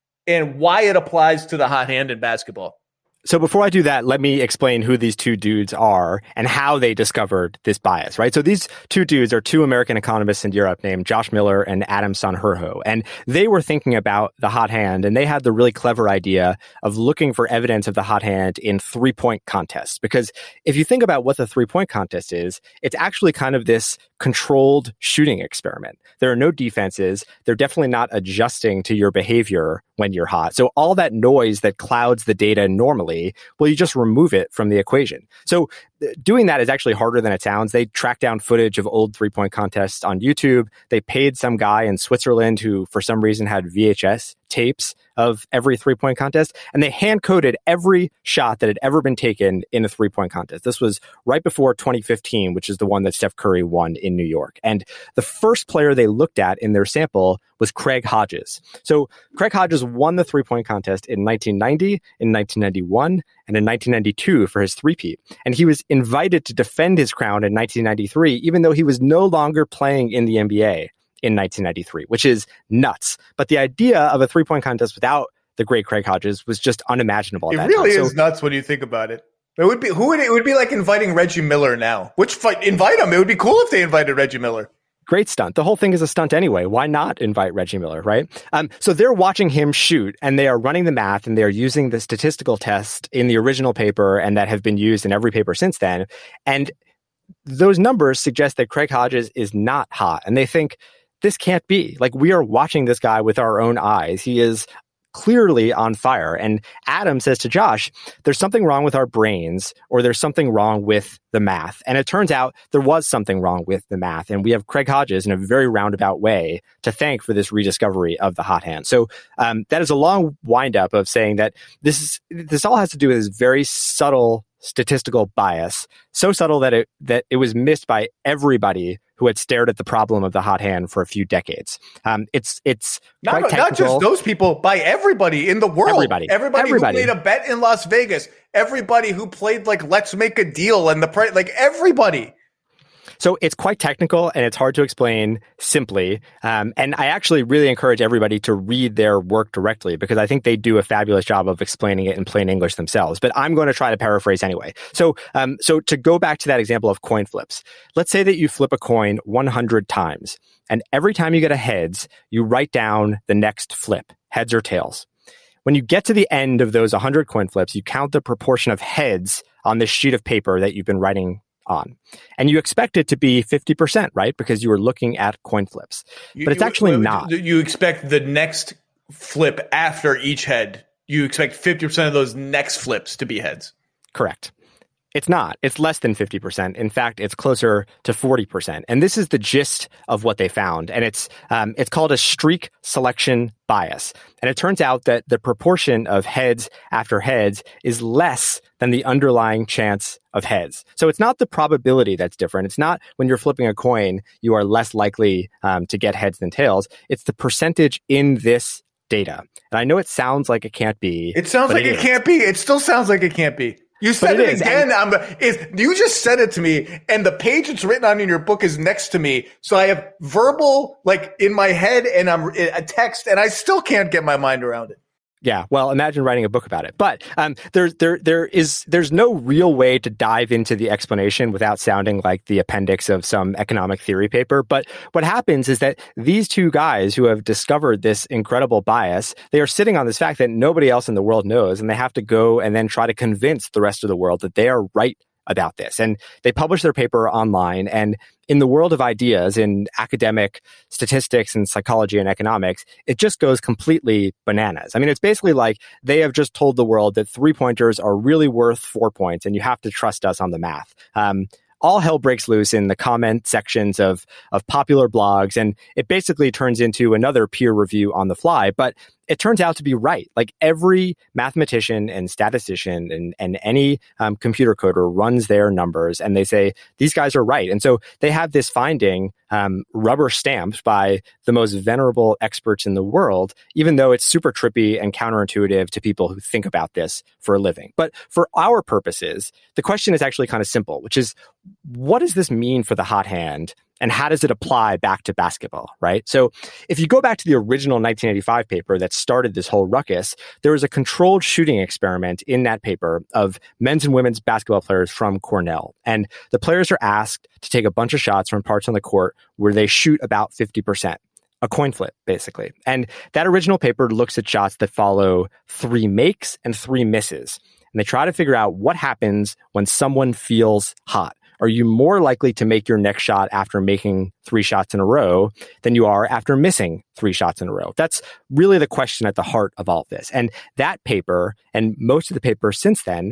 why it applies to the hot hand in basketball. So before I do that, let me explain who these two dudes are and how they discovered this bias, right? So these two dudes are two American economists in Europe named Josh Miller and Adam Sanjurjo. And they were thinking about the hot hand, and they had the really clever idea of looking for evidence of the hot hand in 3-point contests. Because if you think about what the 3-point contest is, it's actually kind of this controlled shooting experiment. There are no defenses. They're definitely not adjusting to your behavior when you're hot. So all that noise that clouds the data normally, well, you just remove it from the equation. So doing that is actually harder than it sounds. They tracked down footage of old 3-point contests on YouTube. They paid some guy in Switzerland who, for some reason, had VHS tapes of every 3-point contest, and they hand-coded every shot that had ever been taken in a 3-point contest. This was right before 2015, which is the one that Steph Curry won in New York. And the first player they looked at in their sample was Craig Hodges. So Craig Hodges won the 3-point contest in 1990, in 1991, and in 1992 for his three-peat. And he was invited to defend his crown in 1993, even though he was no longer playing in the NBA in 1993, which is nuts. But the idea of a 3-point contest without the great Craig Hodges was just unimaginable. It really is nuts when you think about it. It would be like inviting Reggie Miller now. Invite him. It would be cool if they invited Reggie Miller. Great stunt. The whole thing is a stunt anyway. Why not invite Reggie Miller, right? So they're watching him shoot, and they are running the math, and they're using the statistical test in the original paper and that have been used in every paper since then. And those numbers suggest that Craig Hodges is not hot. And they think, this can't be. Like, we are watching this guy with our own eyes. He is clearly on fire. And Adam says to Josh, there's something wrong with our brains, or there's something wrong with the math. And it turns out there was something wrong with the math. And we have Craig Hodges in a very roundabout way to thank for this rediscovery of the hot hand. So that is a long windup of saying that this all has to do with this very subtle statistical bias, so subtle that it was missed by everybody who had stared at the problem of the hot hand for a few decades. It's not just those people, by everybody in the world. Everybody who made a bet in Las Vegas. Everybody who played like Let's Make a Deal and everybody. So it's quite technical and it's hard to explain simply. And I actually really encourage everybody to read their work directly, because I think they do a fabulous job of explaining it in plain English themselves. But I'm going to try to paraphrase anyway. So to go back to that example of coin flips, let's say that you flip a coin 100 times. And every time you get a heads, you write down the next flip, heads or tails. When you get to the end of those 100 coin flips, you count the proportion of heads on this sheet of paper that you've been writing on. And you expect it to be 50%, right? Because you were looking at coin flips. But it's actually not. You expect the next flip after each head. You expect 50% of those next flips to be heads. Correct. It's not. It's less than 50%. In fact, it's closer to 40%. And this is the gist of what they found. And it's called a streak selection bias. And it turns out that the proportion of heads after heads is less than the underlying chance of heads. So it's not the probability that's different. It's not when you're flipping a coin, you are less likely to get heads than tails. It's the percentage in this data. And I know it sounds like it can't be. It sounds like it can't be. It still sounds like it can't be. You said it again. You just said it to me, and the page it's written on in your book is next to me. So I have verbal, like, in my head, and I'm a text, and I still can't get my mind around it. Yeah, well, imagine writing a book about it. But there's no real way to dive into the explanation without sounding like the appendix of some economic theory paper. But what happens is that these two guys who have discovered this incredible bias, they are sitting on this fact that nobody else in the world knows, and they have to go and then try to convince the rest of the world that they are right about this. And they publish their paper online. And in the world of ideas, in academic statistics and psychology and economics, it just goes completely bananas. I mean, it's basically like they have just told the world that 3-pointers are really worth 4 points, and you have to trust us on the math. All hell breaks loose in the comment sections of popular blogs, and it basically turns into another peer review on the fly. But it turns out to be right. Like, every mathematician and statistician and any computer coder runs their numbers, and they say, these guys are right. And so they have this finding rubber stamped by the most venerable experts in the world, even though it's super trippy and counterintuitive to people who think about this for a living. But for our purposes, the question is actually kind of simple, which is, what does this mean for the hot hand? And how does it apply back to basketball, right? So if you go back to the original 1985 paper that started this whole ruckus, there was a controlled shooting experiment in that paper of men's and women's basketball players from Cornell. And the players are asked to take a bunch of shots from parts on the court where they shoot about 50%. A coin flip, basically. And that original paper looks at shots that follow 3 makes and 3 misses. And they try to figure out what happens when someone feels hot. Are you more likely to make your next shot after making 3 shots in a row than you are after missing 3 shots in a row? That's really the question at the heart of all of this. And that paper, and most of the papers since then,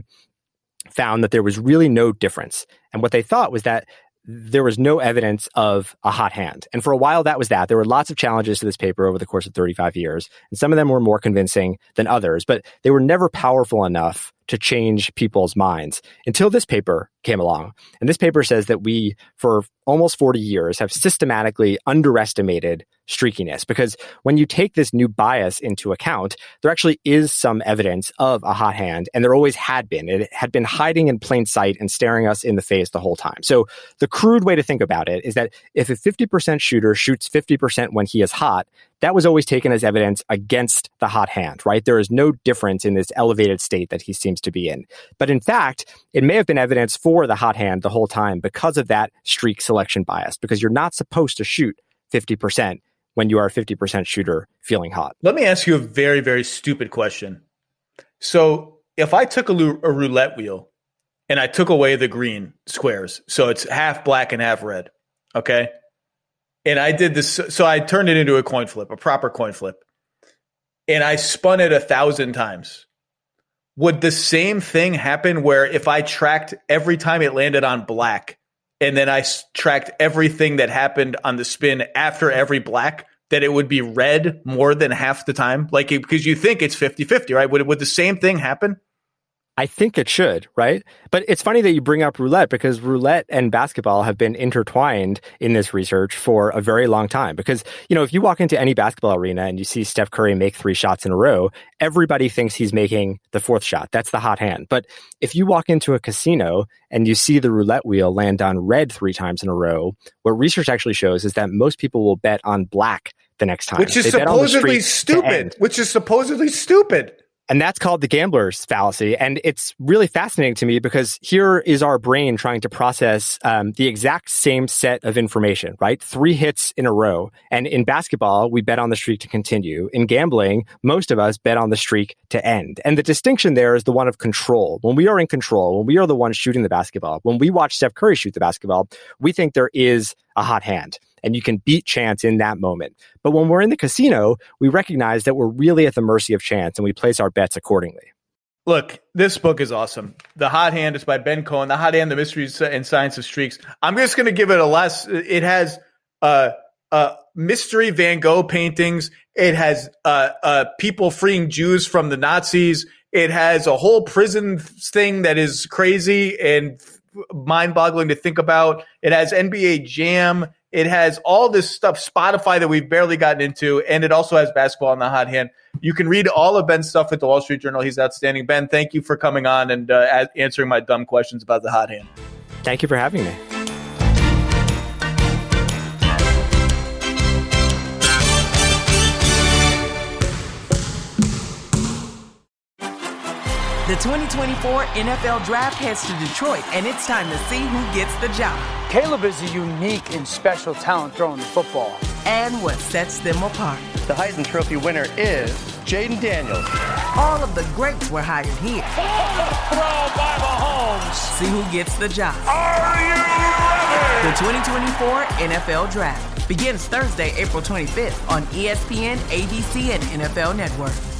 found that there was really no difference. And what they thought was that there was no evidence of a hot hand. And for a while, that was that. There were lots of challenges to this paper over the course of 35 years. And some of them were more convincing than others, but they were never powerful enough to change people's minds until this paper came along. And this paper says that we, for almost 40 years, have systematically underestimated streakiness, because when you take this new bias into account, there actually is some evidence of a hot hand, and there always had been. It had been hiding in plain sight and staring us in the face the whole time. So the crude way to think about it is that if a 50% shooter shoots 50% when he is hot, that was always taken as evidence against the hot hand, right? There is no difference in this elevated state that he seems to be in. But in fact, it may have been evidence for the hot hand the whole time because of that streak selection bias, because you're not supposed to shoot 50% when you are a 50% shooter feeling hot. Let me ask you a very, very stupid question. So if I took a roulette wheel and I took away the green squares, so it's half black and half red, okay? And I did this, so I turned it into a coin flip, a proper coin flip, and I spun it 1,000 times. Would the same thing happen where if I tracked every time it landed on black, and then I tracked everything that happened on the spin after every black, that it would be red more than half the time? Like, because you think it's 50-50, right? Would the same thing happen? I think it should, right? But it's funny that you bring up roulette, because roulette and basketball have been intertwined in this research for a very long time. Because, you know, if you walk into any basketball arena and you see Steph Curry make 3 shots in a row, everybody thinks he's making the 4th shot. That's the hot hand. But if you walk into a casino and you see the roulette wheel land on red 3 times in a row, what research actually shows is that most people will bet on black the next time. Which is supposedly stupid. And that's called the gambler's fallacy. And it's really fascinating to me, because here is our brain trying to process the exact same set of information, right? 3 hits in a row. And in basketball, we bet on the streak to continue. In gambling, most of us bet on the streak to end. And the distinction there is the one of control. When we are in control, when we are the ones shooting the basketball, when we watch Steph Curry shoot the basketball, we think there is a hot hand, and you can beat chance in that moment. But when we're in the casino, we recognize that we're really at the mercy of chance, and we place our bets accordingly. Look, this book is awesome. The Hot Hand is by Ben Cohen. The Hot Hand, The Mysteries and Science of Streaks. I'm just going to give it a less. It has mystery Van Gogh paintings. It has people freeing Jews from the Nazis. It has a whole prison thing that is crazy and mind-boggling to think about. It has NBA Jam. It has all this stuff, Spotify, that we've barely gotten into, and it also has basketball on the hot hand. You can read all of Ben's stuff at the Wall Street Journal. He's outstanding. Ben, thank you for coming on and answering my dumb questions about the hot hand. Thank you for having me. The 2024 NFL Draft heads to Detroit, and it's time to see who gets the job. Caleb is a unique and special talent throwing the football. And what sets them apart. The Heisman Trophy winner is Jaden Daniels. All of the greats were hired here. Throw by Mahomes. See who gets the job. Are you ready? The 2024 NFL Draft begins Thursday, April 25th on ESPN, ABC, and NFL Network.